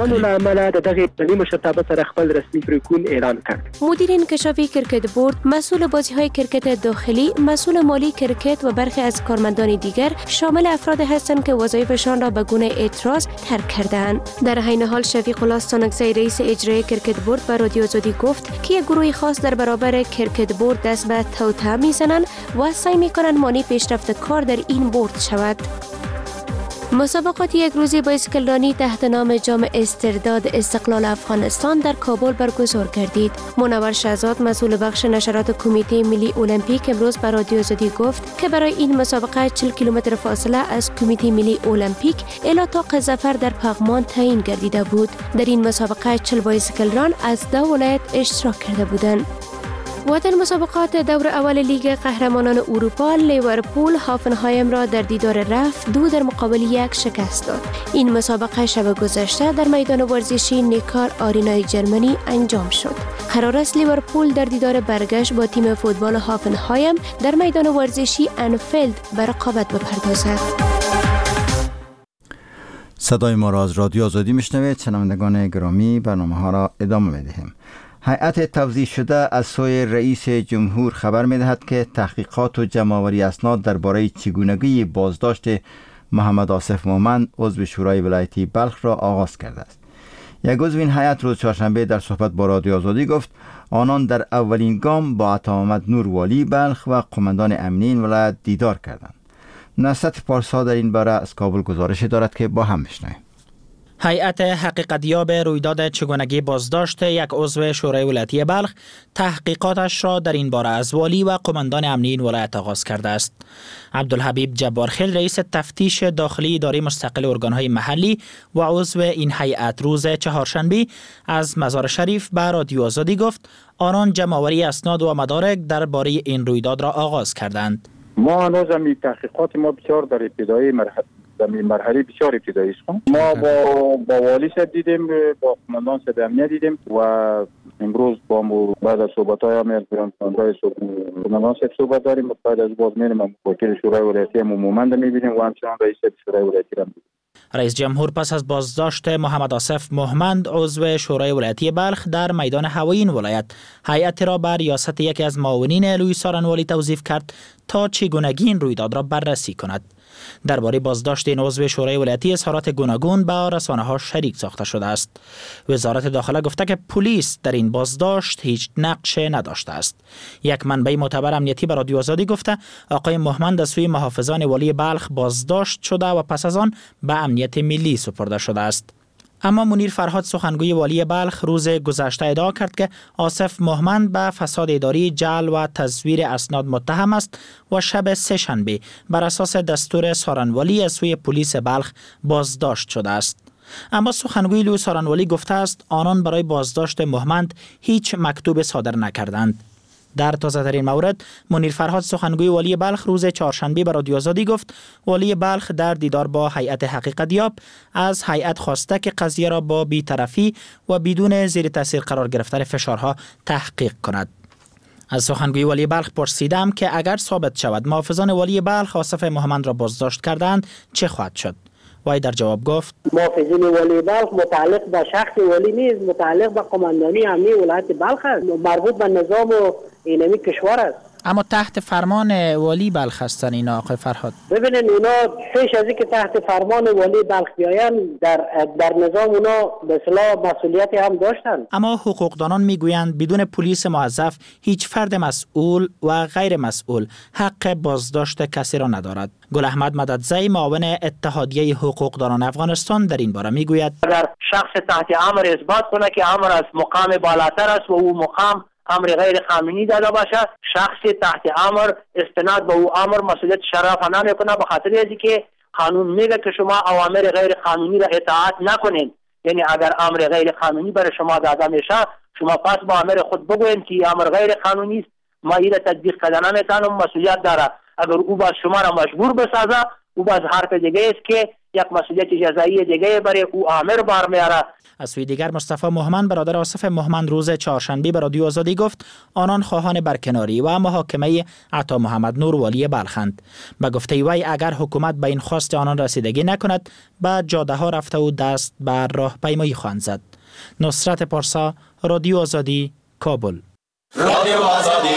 می‌کنیم. مدیر انکشافی کرکت بورد، مسئول بازی‌های کرکت داخلی، مسئول مالی کرکت و برخی از کارمندان دیگر شامل افراد هستند که وظایفشان را به گونه اعتراض ترک کردند. در حین حال شفیق الله سانکزی رئیس اجرایی کرکت بورد به رادیو آزادی گفت که یک گروه خاص در برابر کرکت بورد دست به توطئه میزنند و سعی میکنند مانع پیشرفت کار در این بورد شود. مسابقات یک روزی بایسکلرانی تحت نام جام استرداد استقلال افغانستان در کابل برگزار گردید. منور شهزاد مسئول بخش نشرات کمیته ملی المپیک امروز به رادیو آزادی گفت که برای این مسابقه چهل کیلومتر فاصله از کمیته ملی المپیک الی طاق ظفر در پغمان تعیین گردیده بود. در این مسابقه چهل بایسکلران از دو ولایت اشتراک کرده بودند. و در مسابقات دور اول لیگ قهرمانان اروپا لیورپول هافنهایم را در دیدار رفت دو در مقابل یک شکست داد. این مسابقه شب گذشته در میدان ورزشی نیکار آرینای جرمنی انجام شد. قرار است لیورپول در دیدار برگشت با تیم فوتبال هافنهایم در میدان ورزشی انفیلد به رقابت بپردازد. صدای ما را از رادیو آزادی میشنوید. شنوندگان گرامی، برنامه ها را ادامه میدهیم. هیئت توزیع شده از سوی رئیس جمهور خبر می‌دهد که تحقیقات و جمع‌آوری اسناد درباره چگونگی بازداشت محمد آصف مومند عضو شورای ولایتی بلخ را آغاز کرده است. یک عضو این هیئت روز چهارشنبه در صحبت با رادیو آزادی گفت آنان در اولین گام با عطامحمد نور والی بلخ و قماندان امنی این ولایت دیدار کردند. نصرت پارسا در این باره از کابل گزارش دارد که با هم بشنویم. هیئت حقیقتیاب رویداد چگونگی بازداشت یک عضو شورای ولایتی بلخ تحقیقاتش را در این باره از والی و قماندان امنی این ولایت آغاز کرده است. عبدالحبیب جبارخیل رئیس تفتیش داخلی اداره مستقل ارگانهای محلی و عضو این هیئت روز چهارشنبه از مزار شریف به رادیو آزادی گفت آنان جمع‌آوری اسناد و مدارک درباره این رویداد را آغاز کردند. ما هنوز هم تحقیقات ما بسیار در ابتدایی مرحله در مرحله بسیار ابتدایی است. ما با با والی صاحب دیدیم، با قماندان صاحب امنیت دیدیم و امروز با مو بعد از صحبت‌های ما قماندان قماندان صاحب صحبت داریم و بعد از باز میریم وکیل شورای ولایتی عموما می‌بینیم و همچنان رئیس شورای ولایتی را می‌بینیم. رئیس جمهور پس از بازداشت محمد آصف محمد عضو شورای ولایتی بلخ در میدان هوایی این ولایت هیئت را بر ریاست یکی از معاونین لوی سارنوالی توظیف کرد تا چگونگی این رویداد را بررسی کند. درباره بازداشت این عضو شورای ولایتی اظهارات گوناگون با رسانه‌ها شریک ساخته شده است. وزارت داخله گفته که پلیس در این بازداشت هیچ نقش نداشته است. یک منبع معتبر امنیتی به رادیو آزادی گفته آقای محمد از سوی محافظان والی بلخ بازداشت شده و پس از آن به امنیت ملی سپرده شده است. اما منیر فرهاد سخنگوی والی بلخ روز گذشته ادعا کرد که آصف محمد به فساد اداری، جعل و تزویر اسناد متهم است و شب سه شنبه بر اساس دستور سارنوالی از سوی پلیس بلخ بازداشت شده است. اما سخنگوی لوی سارنوالی گفته است آنان برای بازداشت محمد هیچ مکتوب صادر نکردند. در تازه ترین مورد منیر فرهاد سخنگوی والی بلخ روز چهارشنبه به رادیو آزادی گفت والی بلخ در دیدار با هیئت حقیقتیاب از هیئت خواسته که قضیه را با بی‌طرفی و بدون زیر تاثیر قرار گرفتن فشارها تحقیق کند. از سخنگوی والی بلخ پرسیدم که اگر ثابت شود محافظان والی بلخ آصف محمد را بازداشت کردند چه خواهد شد؟ وای در جواب گفت محافظین والی بلخ متعلق به شخص والی نیست، متعلق به قماندانی امنی ولایت بلخ است، مربوط به نظام و اینمی کشور است. اما تحت فرمان والی بلخ هستن اینا آقای فرهاد؟ ببینید اینا پیش از اینکه تحت فرمان والی بلخ بیاین در در نظام اونا به اصطلاح مسئولیتی هم داشتن. اما حقوقدانان میگویند بدون پلیس موظف هیچ فرد مسئول و غیر مسئول حق بازداشت کسی را ندارد. گل احمد مددزی معاون اتحادیه حقوقدانان افغانستان در این باره میگوید اگر شخص تحت امر اثبات کنه که امر از مقام بالاتر است و او مقام امر غیر قانونی داده باشد، شخص تحت امر استناد به او امر مسئولیت شرف نمیکنه، به خاطر اینکه قانون میگه که شما اوامر غیر قانونی را اطاعت نکنین. یعنی اگر امر غیر قانونی برای شما داده میشه شما پس با امر خود بگوین که امر غیر قانونی است، ما این را تطبیق کردن نمیتونم، مسئولیت داره. اگر او باز شما را مجبور بسازه او باز حرف دیگه است که یک مسئولیت جزایی دیگه برای او امر بار میاره. از سوی دیگر مصطفی محمد برادر آصف محمد روز چهارشنبه به رادیو آزادی گفت آنان خواهان برکناری و محاکمه عطا محمد نور والی بلخند. به گفته وی اگر حکومت به این خواست آنان رسیدگی نکند به جاده ها رفته و دست بر راهپیمایی خواهند زد. نصرت پارسا، رادیو آزادی، کابل. رادیو آزادی.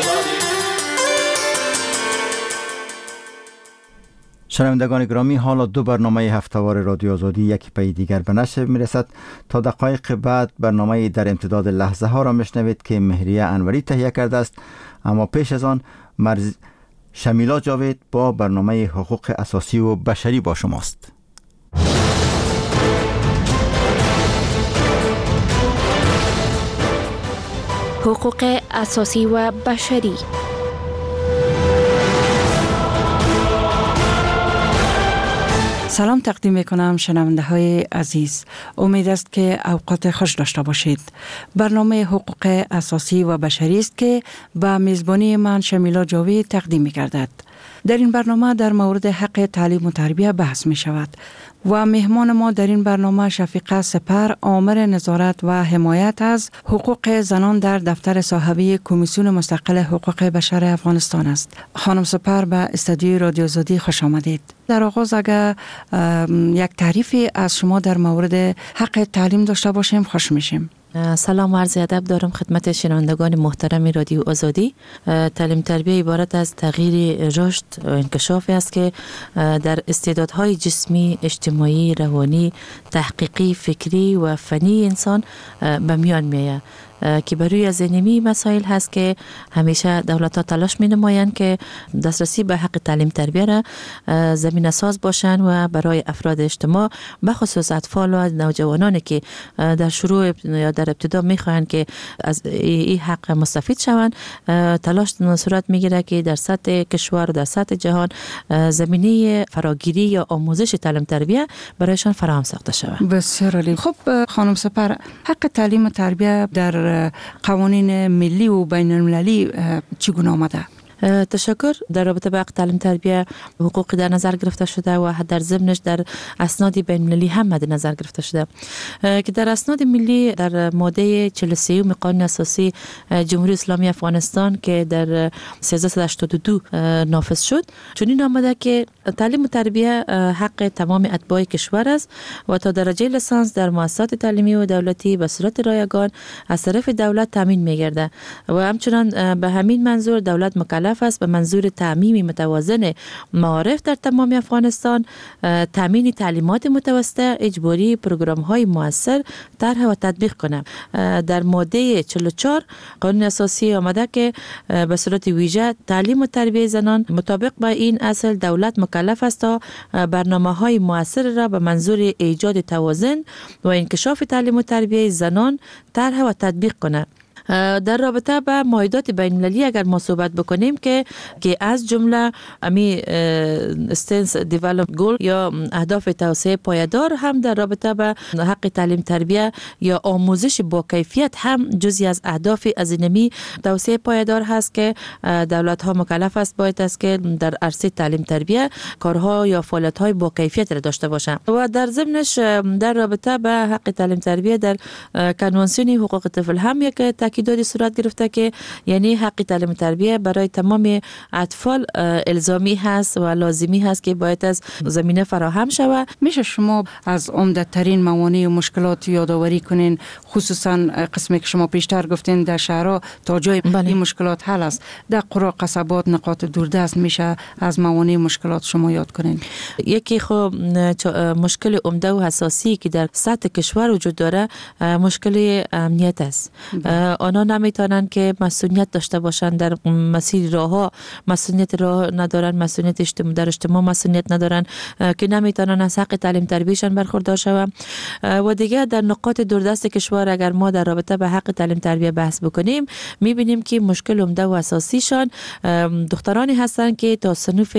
شنوندگان گرامی، حالا دو برنامه هفتهوار رادیو آزادی یکی پی دیگر به نشر میرسد. تا دقایق بعد برنامه در امتداد لحظه ها را میشنوید که مهریه انوری تهیه کرده است. اما پیش از آن مرز... شمیلا جاوید با برنامه حقوق اساسی و بشری با شماست. حقوق اساسی و بشری. سلام تقدیم میکنم شنونده های عزیز. امید است که اوقات خوش داشته باشید. برنامه حقوق اساسی و بشری است که به میزبانی من شمیلا جاوید تقدیم می‌گردد. در این برنامه در مورد حق تعلیم و تربیت بحث می شود و مهمان ما در این برنامه شفیقه سپر، آمر نظارت و حمایت از حقوق زنان در دفتر صاحبه کمیسیون مستقل حقوق بشر افغانستان است. خانم سپر به استودیوی رادیو آزادی خوش آمدید. در آغاز اگر یک تعریفی از شما در مورد حق تعلیم داشته باشیم خوش میشیم. سلام و عرض ادب دارم خدمت شنوندگان محترم رادیو آزادی. تعلیم تربیت عبارت از تغییر رشد و انکشافی است که در استعدادهای جسمی، اجتماعی، روانی، تحقیقی، فکری و فنی انسان به میان میآید. که بروی از اینمی مسائل هست که همیشه دولت ها تلاش می نمایند که دسترسی به حق تعلیم تربیه را زمینه ساز باشند و برای افراد اجتماع به خصوص اطفال و نوجوانانی که در شروع یا در ابتدا می خواهند که از این حق مستفید شوند تلاش صورت می گیره که در سطح کشور و در سطح جهان زمینه فراگیری یا آموزش تعلیم تربیه برایشان فراهم ساخته شود. بسیار عالی. خب خانم سپر، حق تعلیم و تربیه در قوانین ملی و بین المللی چگونه آمده؟ تشکر. در رابطه با حق تعلیم تربیه حقوقی در نظر گرفته شده و در ضمنش در اسناد بین المللی هم مد نظر گرفته شده که در اسناد ملی در ماده چهل و سه قانون اساسی جمهوری اسلامی افغانستان که در سیزده هشتاد و دو نافذ شد چنین آمده که تعلیم و تربیه حق تمام اتباع کشور است و تا درجه لیسانس در مؤسسات تعلیمی و دولتی به صورت رایگان از طرف دولت تامین می‌گردد و همچنان به همین منظور دولت مکلف است به منظور تعمیم متوازن معارف در تمام افغانستان تامین تعلیمات متوسطه اجباری پروگرام‌های مؤثر طرح و تطبیق کنه. در ماده چهل و چهار قانون اساسی آمده که به صورت ویژه تعلیم و تربیت زنان مطابق با این اصل دولت مکلف است تا برنامه‌های مؤثر را به منظور ایجاد توازن و انکشاف تعلیم و تربیت زنان طرح و تطبیق کنه. در رابطه با معاهدات بین المللی اگر ما صحبت بکنیم که که از جمله امی استنس دیولپمنت گول یا اهداف توسعه پایدار هم در رابطه با حق تعلیم تربیه یا آموزش با کیفیت هم جزئی از اهداف از اینمی توسعه پایدار هست که دولت ها مکلف است باید است که در عرصه تعلیم تربیه کارها یا فعالیت های با کیفیت را داشته باشند و در ضمنش در رابطه با حق تعلیم تربیه در کنوانسیون حقوق طفل هم یک تاکیداتی صورت گرفته که یعنی حق تعلیم تربیه برای تمام اطفال الزامی هست و لازمی هست که باید از زمینه فراهم شود. میشه شما از عمده ترین موانع و مشکلات یادآوری کنین، خصوصا قسمی که شما پیشتر گفتین در شهرها تا جای بله. این مشکلات حل است، در قرى قصبات نقاط دوردست میشه از موانع مشکلات شما یاد کنین؟ یکی خب مشکل عمده و حساسی که در سطح کشور وجود داره مشکل امنیت است. آنها نمیتونن که مسئولیت داشته باشن در مسیر راه ها، مسئولیت راه ندارن، مسئولیت اجتماع در اجتماع مسئولیت ندارن که نمیتونن از حق تعلیم تربیتشان برخوردار شوند. و دیگه در نقاط دوردست کشور اگر ما در رابطه به حق تعلیم تربیت بحث بکنیم میبینیم که مشکل عمده و اساسیشان دخترانی هستن که تا صنف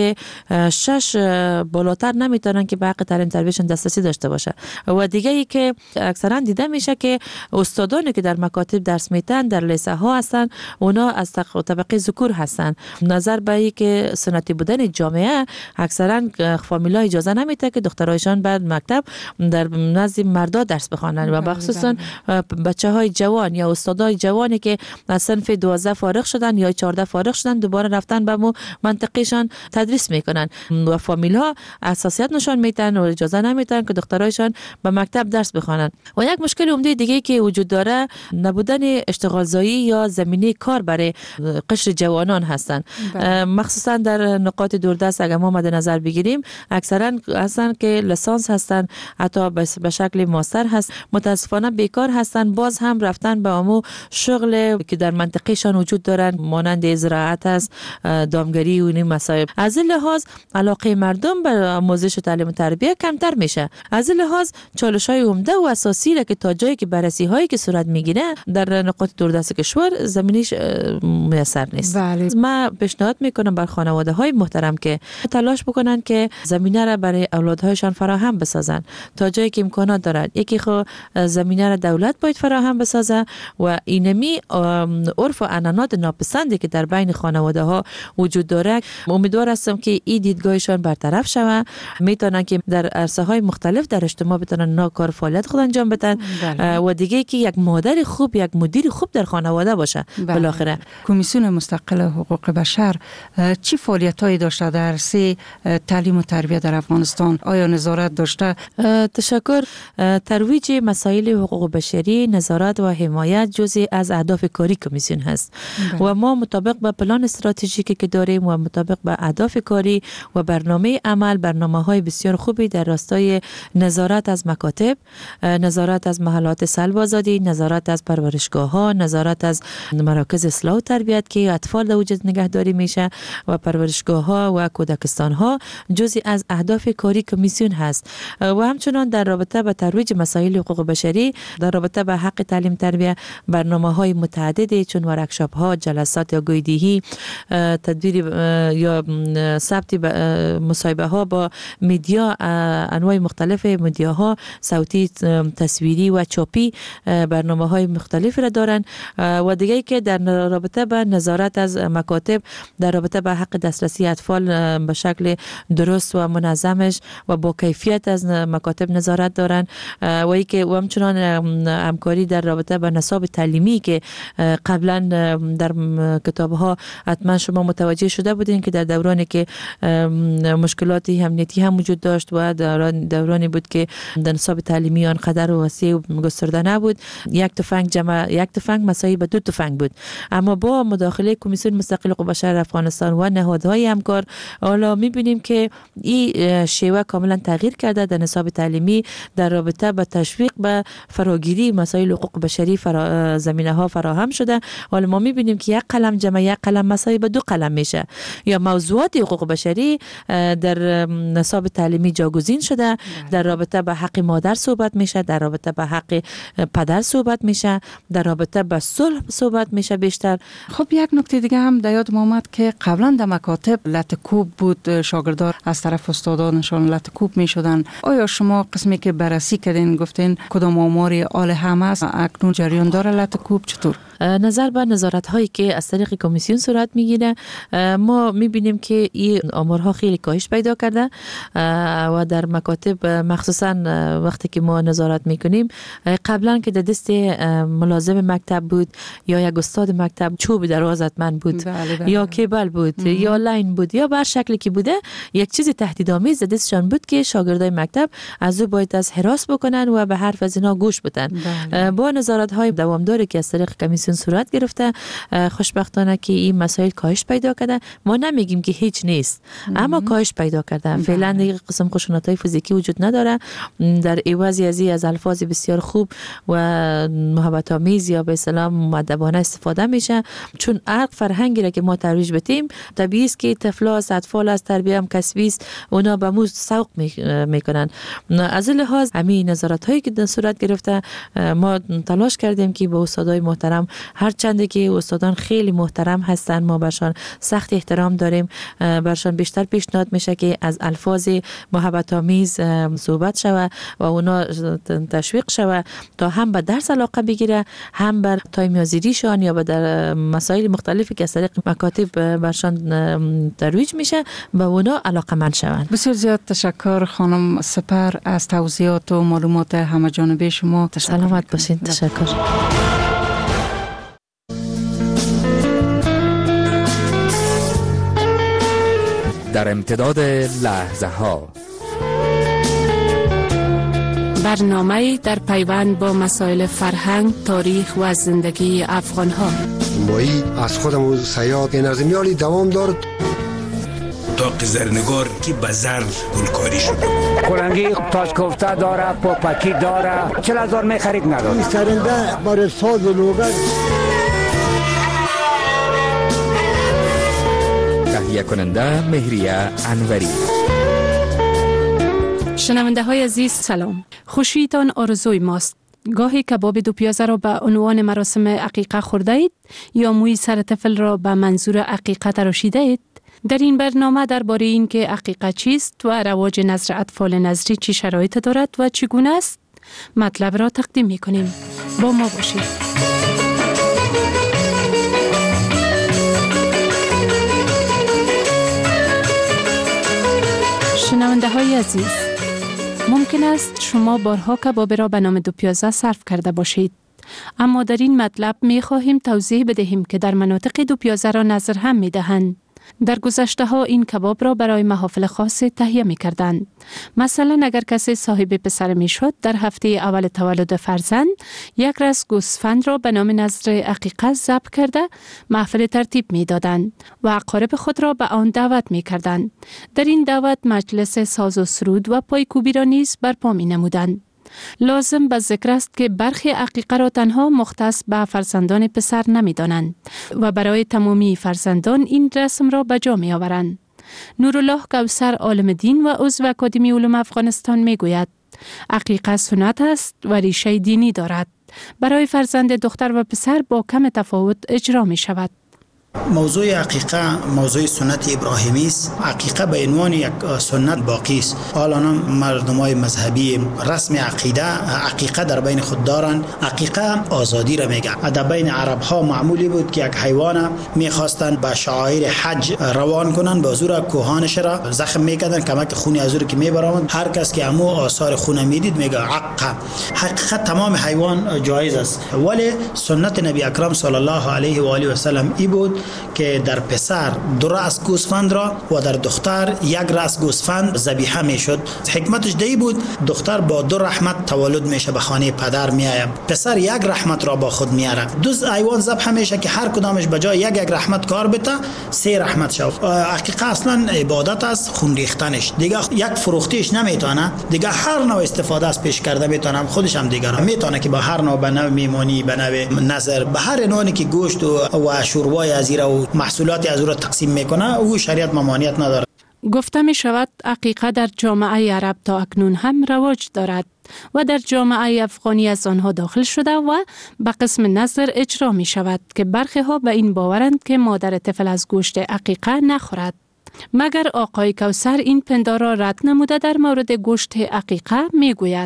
شش بالاتر نمیتونن که به حق تعلیم تربیتشان دسترسی داشته باشه. و دیگه ای که اکثرا دیده میشه که استادانی که در مکاتب درس میتن در لیسه ها هستن اونا از طبقه ذکور هستن. نظر به این که سنتی بودن جامعه اکثرا فامیلا اجازه نمیده که دخترایشان بعد مکتب در نزد مردا درس بخوانن و بخصوصا بچه های جوان یا استادای جوانی که از صنف دوازده فارغ شدن یا چهارده فارغ شدن دوباره رفتن به مو منطقهشان تدریس میکنن و فامیلا اساسیت نشان میدن و اجازه نمیدن که دخترایشان به مکتب درس بخوانن. و یک مشکل عمده دیگه که وجود داره نبودن اشتغال زایی یا زمینه کار برای قشر جوانان هستند. مخصوصا در نقاط دوردست اگر ما مد نظر بگیریم اکثرا هستن که لیسانس هستن، حتی به شکل ماستر هست، متاسفانه بیکار هستن، باز هم رفتن به امو شغل که در منطقهشان وجود دارن مانند زراعت است، دامگری و این مسائل. از این لحاظ علاقه مردم به آموزش و تعلیم و تربیت کمتر میشه. از این لحاظ چالش‌های عمده و اساسی را که تا جایی که بررسی هایی که صورت میگیره در نقاط دوردست کشور زمینیش میسر نیست. بله. من پیشنهاد میکنم بر خانواده های محترم که تلاش بکنن که زمینه را برای اولادهایشان فراهم بسازن تا جایی که امکانات دارد. یکی خو زمینه را دولت باید فراهم بسازه و اینمی عرف و عنعنات ناپسندی که در بین خانواده ها وجود داره امیدوار هستم که این دیدگاهشان برطرف شود، میتونن که در عرصه های مختلف در اجتماع بتونن ناکار فعالیت خود انجام بدن. بله. و دیگه که یک مادر خوب یک مدیر خوب در خانواده باشه. بله. بالاخره کمیسیون مستقل حقوق بشر چی فعالیتایی داشته در عرصه تعلیم و تربیت در افغانستان؟ آیا نظارت داشته؟ تشکر. ترویج مسائل حقوق بشری، نظارت و حمایت جزئی از اهداف کاری کمیسیون هست. بله. و ما مطابق با پلان استراتژیکی که داریم و مطابق با اهداف کاری و برنامه عمل برنامه‌های بسیار خوبی در راستای نظارت از مکاتب، نظارت از محلات سلب آزادی، نظارت از پرورشگاه‌ها، ها، نظارت از مراکز اصلاح و تربیت که اطفال در اوجه نگهداری میشه و پرورشگاه ها و کودکستان ها جزئی از اهداف کاری کمیسیون هست. و همچنان در رابطه با ترویج مسائل حقوق بشری، در رابطه با حق تعلیم تربیت برنامه های متعددی چون ورکشاپ ها، جلسات یا گویدهی، تدبیر یا ثبت مصاحبه ها با میدیا، انواع مختلف میدیاها، صوتی، تصویری و چاپی برنامه های مختلف را دارند. و دیگه که در رابطه با نظارت از مکاتب در رابطه با حق دسترسی اطفال به شکل درست و منظمش و با کیفیت از مکاتب نظارت دارند. و ای که و همچنان همکاری در رابطه با نصاب تعلیمی که قبلا در کتاب ها حتما شما متوجه شده بودین که در دورانی که مشکلاتی امنیتی هم وجود داشت و دوران دورانی بود که در نصاب تعلیمی آنقدر وسیع و گسترده نبود، یک تفنگ جمع یک تفنگ مساوی به دو تفنگ بود. اما با مداخله کمیسیون مستقل حقوق بشر افغانستان و نهادهای همکار حالا می‌بینیم که این شیوه کاملا تغییر کرده. در نصاب تعلیمی در رابطه با تشویق به فراگیری مسائل حقوق بشری فرا... زمینه ها فراهم شده. حالا ما می‌بینیم که یک قلم جمع یک قلم مساوی به دو قلم میشه، یا موضوعات حقوق بشری در نصاب تعلیمی جاگزین شده. در رابطه با حق مادر صحبت میشه، در رابطه با حق پدر صحبت میشه، در رابطه با صلح صحبت میشه بیشتر. خب یک نکته دیگه هم در یاد آمد که قبلا در مکاتب لطکوب بود، شاگردان از طرف استادانشان لطکوب میشدن. آیا شما قسمی که بررسی کردین گفتین کدام آماری آل هم است، اکنون جریان داره لطکوب چطور؟ نظر به نظارت هایی که از طریق کمیسیون صورت میگیره، ما میبینیم که این آمارها خیلی کاهش پیدا کرده و در مکاتب مخصوصا وقتی که ما نظارت میکنیم، قبلا که در دست ملازم مکتب بود یا یک استاد مکتب چوب دروازتمند بود، بله بله. یا کیبل بود ام. یا لاین بود یا بر شکلی که بوده، یک چیز تهدیدآمیز در دستشان بود که شاگردای مکتب از او باید از هراس بکنن و به حرف از اینا گوش بدن. بله. با نظارت های دوامداری که از طریق کمیسیون صورت گرفته، خوشبختانه که این مسائل کاهش پیدا کرده. ما نمیگیم که هیچ نیست، اما کاهش پیدا کرده. فعلا دیگه قسم خشونت‌های فیزیکی وجود نداره. در عوضی از از الفاظ بسیار خوب و محبت آمیز یا به اصطلاح مؤدبانه استفاده میشه، چون هر فرهنگی را که ما ترویج بدیم طبیعی است که طفلا از اطفال از تربیت هم کسبی است، اونا به مو سوق میکنن. از این لحاظ همین نظارت هایی که در صورت گرفته، ما تلاش کردیم که با استادای محترم، هر چندی که استادان خیلی محترم هستن، ما برشان سخت احترام داریم، برشان بیشتر پیشنهاد میشه که از الفاظ محبت آمیز صحبت شوه و اونا تشویق شوه تا هم به درس علاقه بگیره، هم بر تایمیازیریشان یا به در مسائل مختلفی که از طریق مکاتب برشان ترویج میشه و اونا علاقه مند شوند. بسیار زیاد تشکر خانم سپر از توضیحات و معلومات همه جانبه شما. سلامت باشین. تشکر. در امتداد لحظه ها برنامه در پیوند با مسائل فرهنگ، تاریخ و زندگی افغان ها. مایی از خودم و سیاد نظمیالی دوام دارد. اتاق زرنگار که به زر گلکاری شده. کلنگی تاش کوفته داره، پاپکی داره، چل هزار می خرید نداره. این سرنده برای ساز و لوگل. تهیه کننده مهریه انوری. شنونده های عزیز سلام، خوشیتان آرزوی ماست. گاهی کباب دو پیازه را به عنوان مراسم عقیقه خورده اید یا موی سر طفل را به منظور عقیقه تراشیده اید؟ در این برنامه درباره این که عقیقه چیست و رواج نذر اطفال نذری چی شرایط دارد و چگونه است مطلب را تقدیم می کنیم. با ما باشید. شنونده های عزیز، ممکن است شما بارها کباب را به نام دو پیازه صرف کرده باشید، اما در این مطلب می خواهیم توضیح بدهیم که در مناطق دو پیازه را نذر هم می دهند. در گذشته ها این کباب را برای محافل خاص تهیه می کردند. مثلا اگر کسی صاحب پسر می شد، در هفته اول تولد فرزند یک رس گوسفند را به نام نذر عقیقه ذبح کرده محفل ترتیب می دادند و اقارب خود را به آن دعوت می کردند. در این دعوت مجلس ساز و سرود و پایکوبی را نیز برپا می نمودند. لازم به ذکر است که برخی عقیقه را تنها مختص به فرزندان پسر نمی دانند و برای تمامی فرزندان این رسم را به جا می آورند. نورالله کوثر عالم دین و عضو اکادمی علوم افغانستان می گوید عقیقه سنت است و ریشه دینی دارد. برای فرزند دختر و پسر با کم تفاوت اجرا می شود. موضوع عقیقه موضوع سنت ابراهیمی است. عقیقه به عنوان یک سنت باقی است. حالا مردمای مذهبی رسم عقیده عقیقه در بین خود دارند. عقیقه آزادی را میگه. در بین عرب ها معمولی بود که یک حیوان میخواستند به شعائر حج روان کنند، به زور کوهانش را زخم میکردند، کمک خون از او که میبرامد. هر کس که امو آثار خون میدید میگه عقه. حقیقت تمام حیوان جایز است، ولی سنت نبی اکرم صلی الله علیه و آله و سلم ای بود که در پسر دو راس گوسفند را و در دختر یک راس گوسفند ذبیحه میشد. حکمتش دی بود دختر با دو رحمت تولد میشه، به خانه پدر میآید. پسر یک رحمت را با خود میاره. دو حیوان ذبح میشه که هر کدامش به جای یک یک رحمت کار بده سه رحمت شو. حقیقت اصلا عبادت است، خون ریختنش دیگه یک فروختیش نمیتونه، دیگه هر نوع استفاده از پیش کرده میتونه، خودش هم دیگه میتونه که با هر نوع به نوع میمونی، به نوع نظر، به هر نوعی که گوشت و, و شوربای از و محصولات از او را تقسیم میکنه، او شریعت ممانعت نداره. گفته می شود عقیقه در جامعه عرب تا اکنون هم رواج دارد و در جامعه افغانی از آنها داخل شده و به قسم نظر اجرا می شود که برخی ها به این باورند که مادر طفل از گوشت عقیقه نخورد. مگر آقای کوثر این پندار را رد نموده در مورد گوشت عقیقه می گوید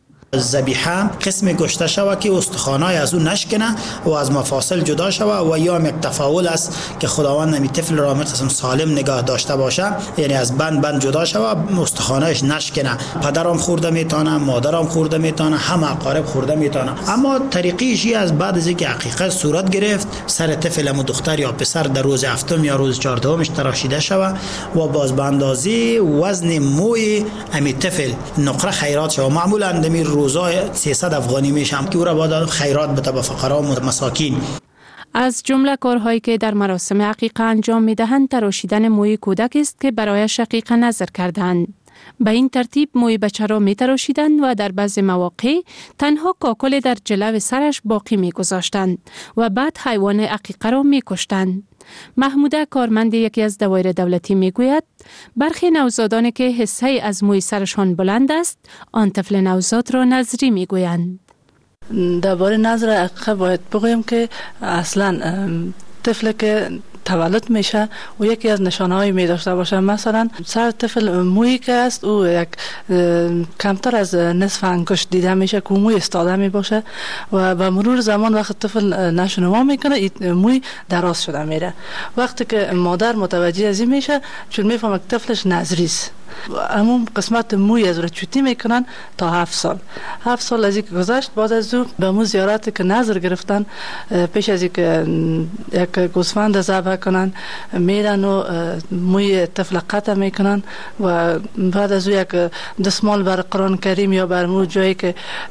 ذبیحه قسم گشته شود که استخوانای از اون نشکنه و از مفاصل جدا شود و یا یک تفاول است که خداوند نمی طفل را قسم سالم نگاه داشته باشه، یعنی از بند بند جدا شود، استخوانایش نشکنه. پدرم خورده میتونه، مادرم خورده میتونه، همه اقارب خورده میتونه. اما طریقیشی از بعد از اینکه عقیقه صورت گرفت، سر طفل و دختر یا پسر در روز هفتم یا روز چهاردهمش تراشیده شود و باز به اندازه وزن موی امی طفل نقره خیرات شود. معمولا اندمی روزای سیصد افغانی میشم که او را باید خیرات بده به فقرا و مساکین. از جمله کارهایی که در مراسم عقیقه انجام میدهند تراشیدن موی کودک است که برایش عقیقه نظر کردند. به این ترتیب موی بچه را می تراشیدند و در بعض مواقع تنها کاکل در جلو سرش باقی می گذاشتند و بعد حیوان عقیقه را می کشتند. محموده کارمند یکی از دوایر دولتی می گوید برخی نوزادان که حصه از موی سرشان بلند است آن طفل نوزاد را نظری می گویند. درباره نظر عقیقه باید بگویم که اصلا طفل که تولد میشه و یکی از نشانه‌های می داشته باشه، مثلا سر طفل مویی که است او یک کمتر از نصف انگشت دیده میشه که موی استاده می باشه و به مرور زمان وقت طفل نشونما میکنه این موی دراز شده میره. وقتی که مادر متوجه از این میشه چون میفهمه که طفلش نظری است، عموم قسمت موی از رو چوتی میکنن تا هفت سال. هفت سال از اینکه گذشت بعد از او به مو زیارتی که نظر گرفتن پیش از اینکه یک گوسفند ذبح کنن میرن و موی طفل قطع میکنن و بعد از او یک دستمال بر قرآن کریم یا بر مو جایی که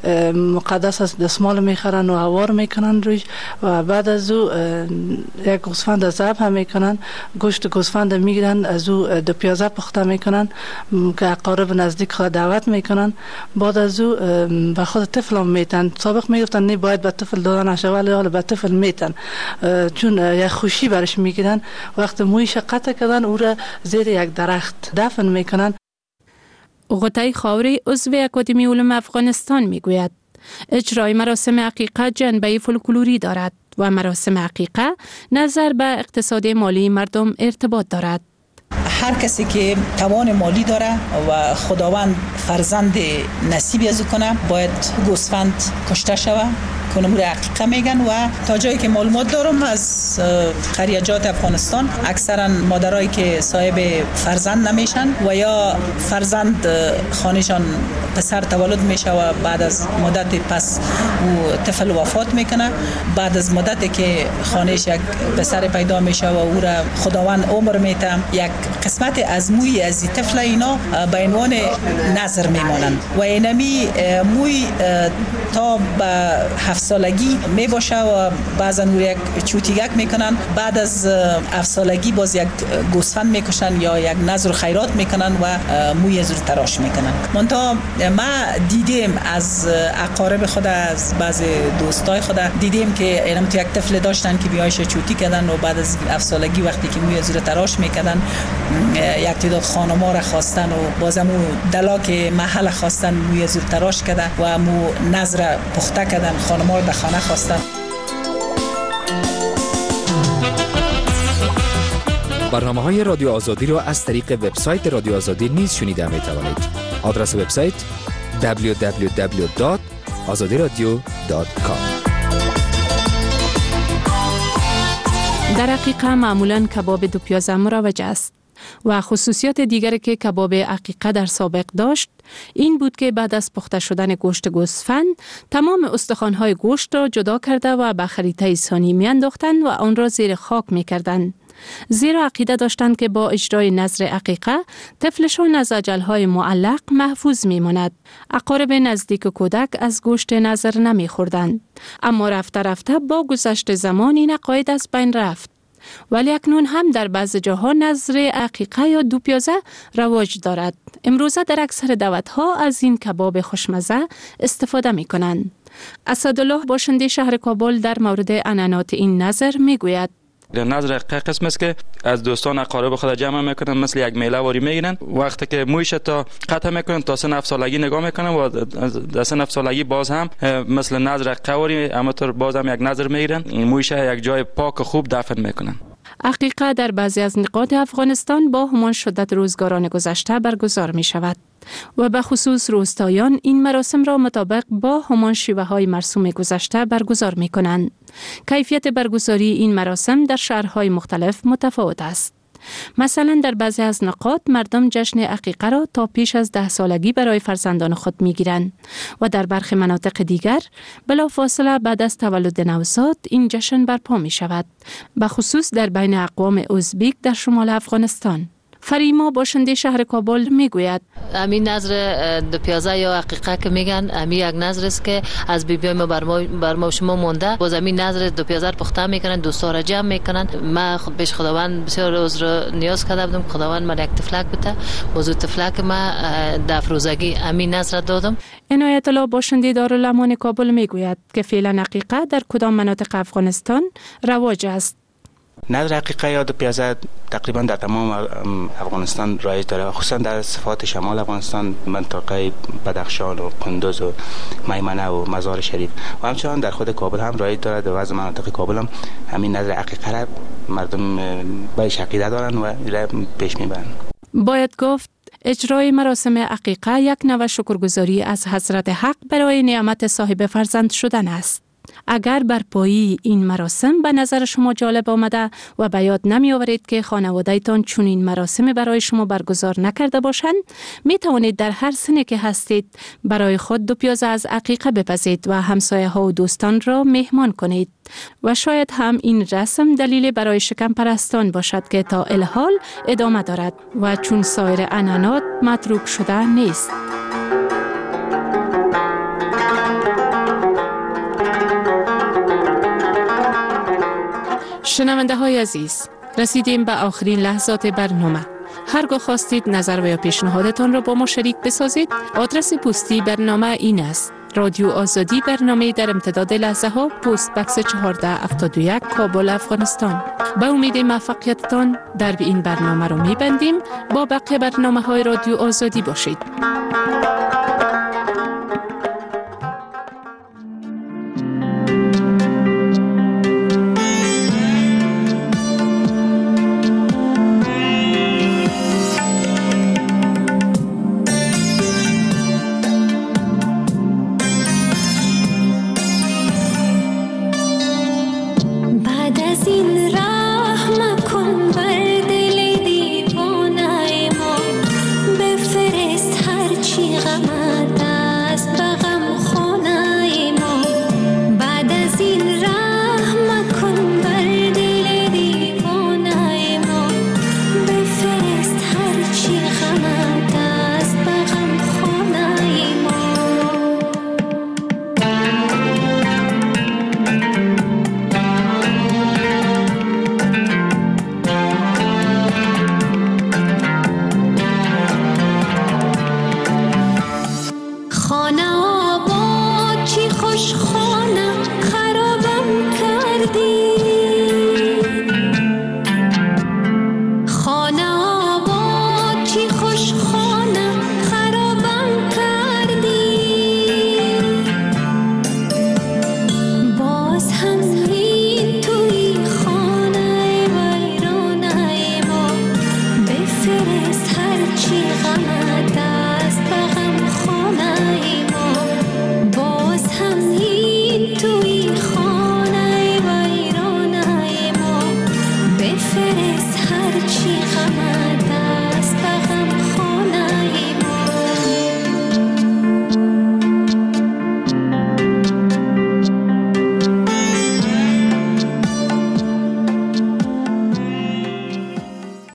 مقدس است دستمال میخرن و هوار میکنن روش و بعد از او یک گوسفند ذبح میکنن، گوشت گوسفند میگیرن از او دو پیازه پخته میکنن که اقارب نزدیک خود دعوت میکنن. بعد از او به خود طفل هم میتن. سابق میگفتن نه باید به طفل داده نشه ولی حالا به طفل میتن چون یک خوشی برش میگیرن. وقت مویش قطع کردن او را زیر یک درخت دفن میکنن. غوطه خاوری عضو اکادمی علوم افغانستان میگوید اجرای مراسم عقیقه جنبه فولکلوری دارد و مراسم عقیقه نظر به اقتصاد مالی مردم ارتباط دارد. هر کسی که توان مالی داره و خداوند فرزند نصیبی از او کنه باید گوسفند کشته شود که نمور عقیقه میگن و تا جایی که معلومات دارم از قریجات افغانستان اکثرا مادرایی که صاحب فرزند نمیشن و یا فرزند خانشان پسر تولد میشه و بعد از مدت پس او طفل وفات میکنه، بعد از مدتی که خانش یک پسر پیدا میشه و او را خداوند عمر میته یک قسمت از موی از این طفل اینا به عنوان نظر میمانند و اینمی موی تا به هفت سالگی می باشه و بعضا یک چوتیگک میکنن، بعد از هفت سالگی باز یک گوسفند میکشن یا یک نظر خیرات میکنن و موی از رو تراش میکنن. منتها ما دیدیم از اقارب خود، از بعض دوستای خود دیدیم که اینم تو یک طفل داشتن که بیایش چوتی کردن و بعد از هفت سالگی وقتی که موی از رو تراش میکردن یک تعداد خانما را خواستن و بازم دلاک محل خواستن موی از رو تراش کردن و مو نظر پخته کردن، خانما را در خانه خواستن. برنامه های رادیو آزادی را از طریق وبسایت رادیو آزادی نیز شنیده می توانید. آدرس وبسایت دبلیو دبلیو دبلیو دات آزادی رادیو دات کام. در حقیقت معمولاً کباب دو پیازه مروج است و خصوصیات دیگری که کباب عقیقه در سابق داشت این بود که بعد از پخته شدن گوشت گوسفند تمام استخوان‌های گوشت را جدا کرده و به خریطه ثانی می‌انداختند و آن را زیر خاک می‌کردند، زیرا عقیده داشتند که با اجرای نذر عقیقه طفلشان از اجل‌های معلق محفوظ می‌ماند. اقارب نزدیک کودک از گوشت نذر نمی‌خوردند، اما رفته رفته با گذشت زمان این عقاید از بین رفت. ولی اکنون هم در بعض جاها نذر عقیقه یا دو پیازه رواج دارد. امروزه در اکثر دعوت‌ها از این کباب خوشمزه استفاده می‌کنند. اسدالله باشنده شهر کابل در مورد عنعنات این نذر می‌گوید: نظر عقیقه قسم است که از دوستان اقارب خود جمع میکنن، مثل یک میله واری میگیرن، وقتی که مویش تا قطع میکنن تا سه نفر سالگی نگاه میکنن و از سه نفر سالگی باز هم مثل نظر عقیقه واری اما تو باز هم یک نظر میگیرن، مویش یک جای پاک و خوب دفن میکنن. عقیقه در بعضی از نقاط افغانستان با همان شدت روزگاران گذشته برگزار می شود و به خصوص روستایان این مراسم را مطابق با همان شیوه های مرسوم گذشته برگزار می کنند. کیفیت برگزاری این مراسم در شهرهای مختلف متفاوت است. مثلا در بعضی از نقاط مردم جشن عقیقه را تا پیش از ده سالگی برای فرزندان خود می گیرند و در برخی مناطق دیگر بلافاصله بعد از تولد نوزاد این جشن برپا می شود، به خصوص در بین اقوام ازبک در شمال افغانستان. فریما باشنده شهر کابل میگوید: همین نظر دو پیازه یا عقیقه که میگن همین یک نظر است که از بیبیای ما بر ما بر ما شما مونده. باز همین نظر دو پیازه رو پخته میکنن، دوستا را جمع میکنن. ما پیش خداوند بسیار عذر نیاز کرده بودم، خداوند من یک تفلک بده، موضوع تفلک ما در افروزگی همین نظر دادم. عنایت الله باشنده دارالامان کابل میگوید که فعلا عقیقه در کدام مناطق افغانستان رواج است. نظر عقیقه یا دو پیازه تقریبا در تمام افغانستان رایج داره، خصوصا در صفات شمال افغانستان، منطقه بدخشان و قندوز و میمنه و مزار شریف و همچنان در خود کابل هم رایج داره. در بعض مناطق کابل هم همین نظر عقیقه را مردم بهش عقیده دارن و پیش میبرن. باید گفت اجرای مراسم عقیقه یک نوع شکرگزاری از حضرت حق برای نعمت صاحب فرزند شدن است. اگر برپایی این مراسم به نظر شما جالب آمده و به یاد نمی آورید که خانواده‌تان چنین مراسمی برای شما برگزار نکرده باشند، می توانید در هر سنی که هستید برای خود دو پیازه از عقیقه بپزید و همسایه ها و دوستان را مهمان کنید و شاید هم این رسم دلیل برای شکم پرستان باشد که تا الحال ادامه دارد و چون سایر عنعنات متروک شده نیست. شنونده های عزیز، رسیدیم به آخرین لحظات برنامه. هرگاه خواستید نظر و یا پیشنهادتان را با ما شریک بسازید، آدرس پستی برنامه این است: رادیو آزادی، برنامه در امتداد لحظه ها، پست بکس چهارده هفتاد و یک، کابل، افغانستان. به امید موفقیتتان در این برنامه را می‌بندیم. با بقیه برنامه های رادیو آزادی باشید. چی هرچی غمت است به غم خانه ما باز هم این توی خانه ویرانه ما بفرست هرچی غمت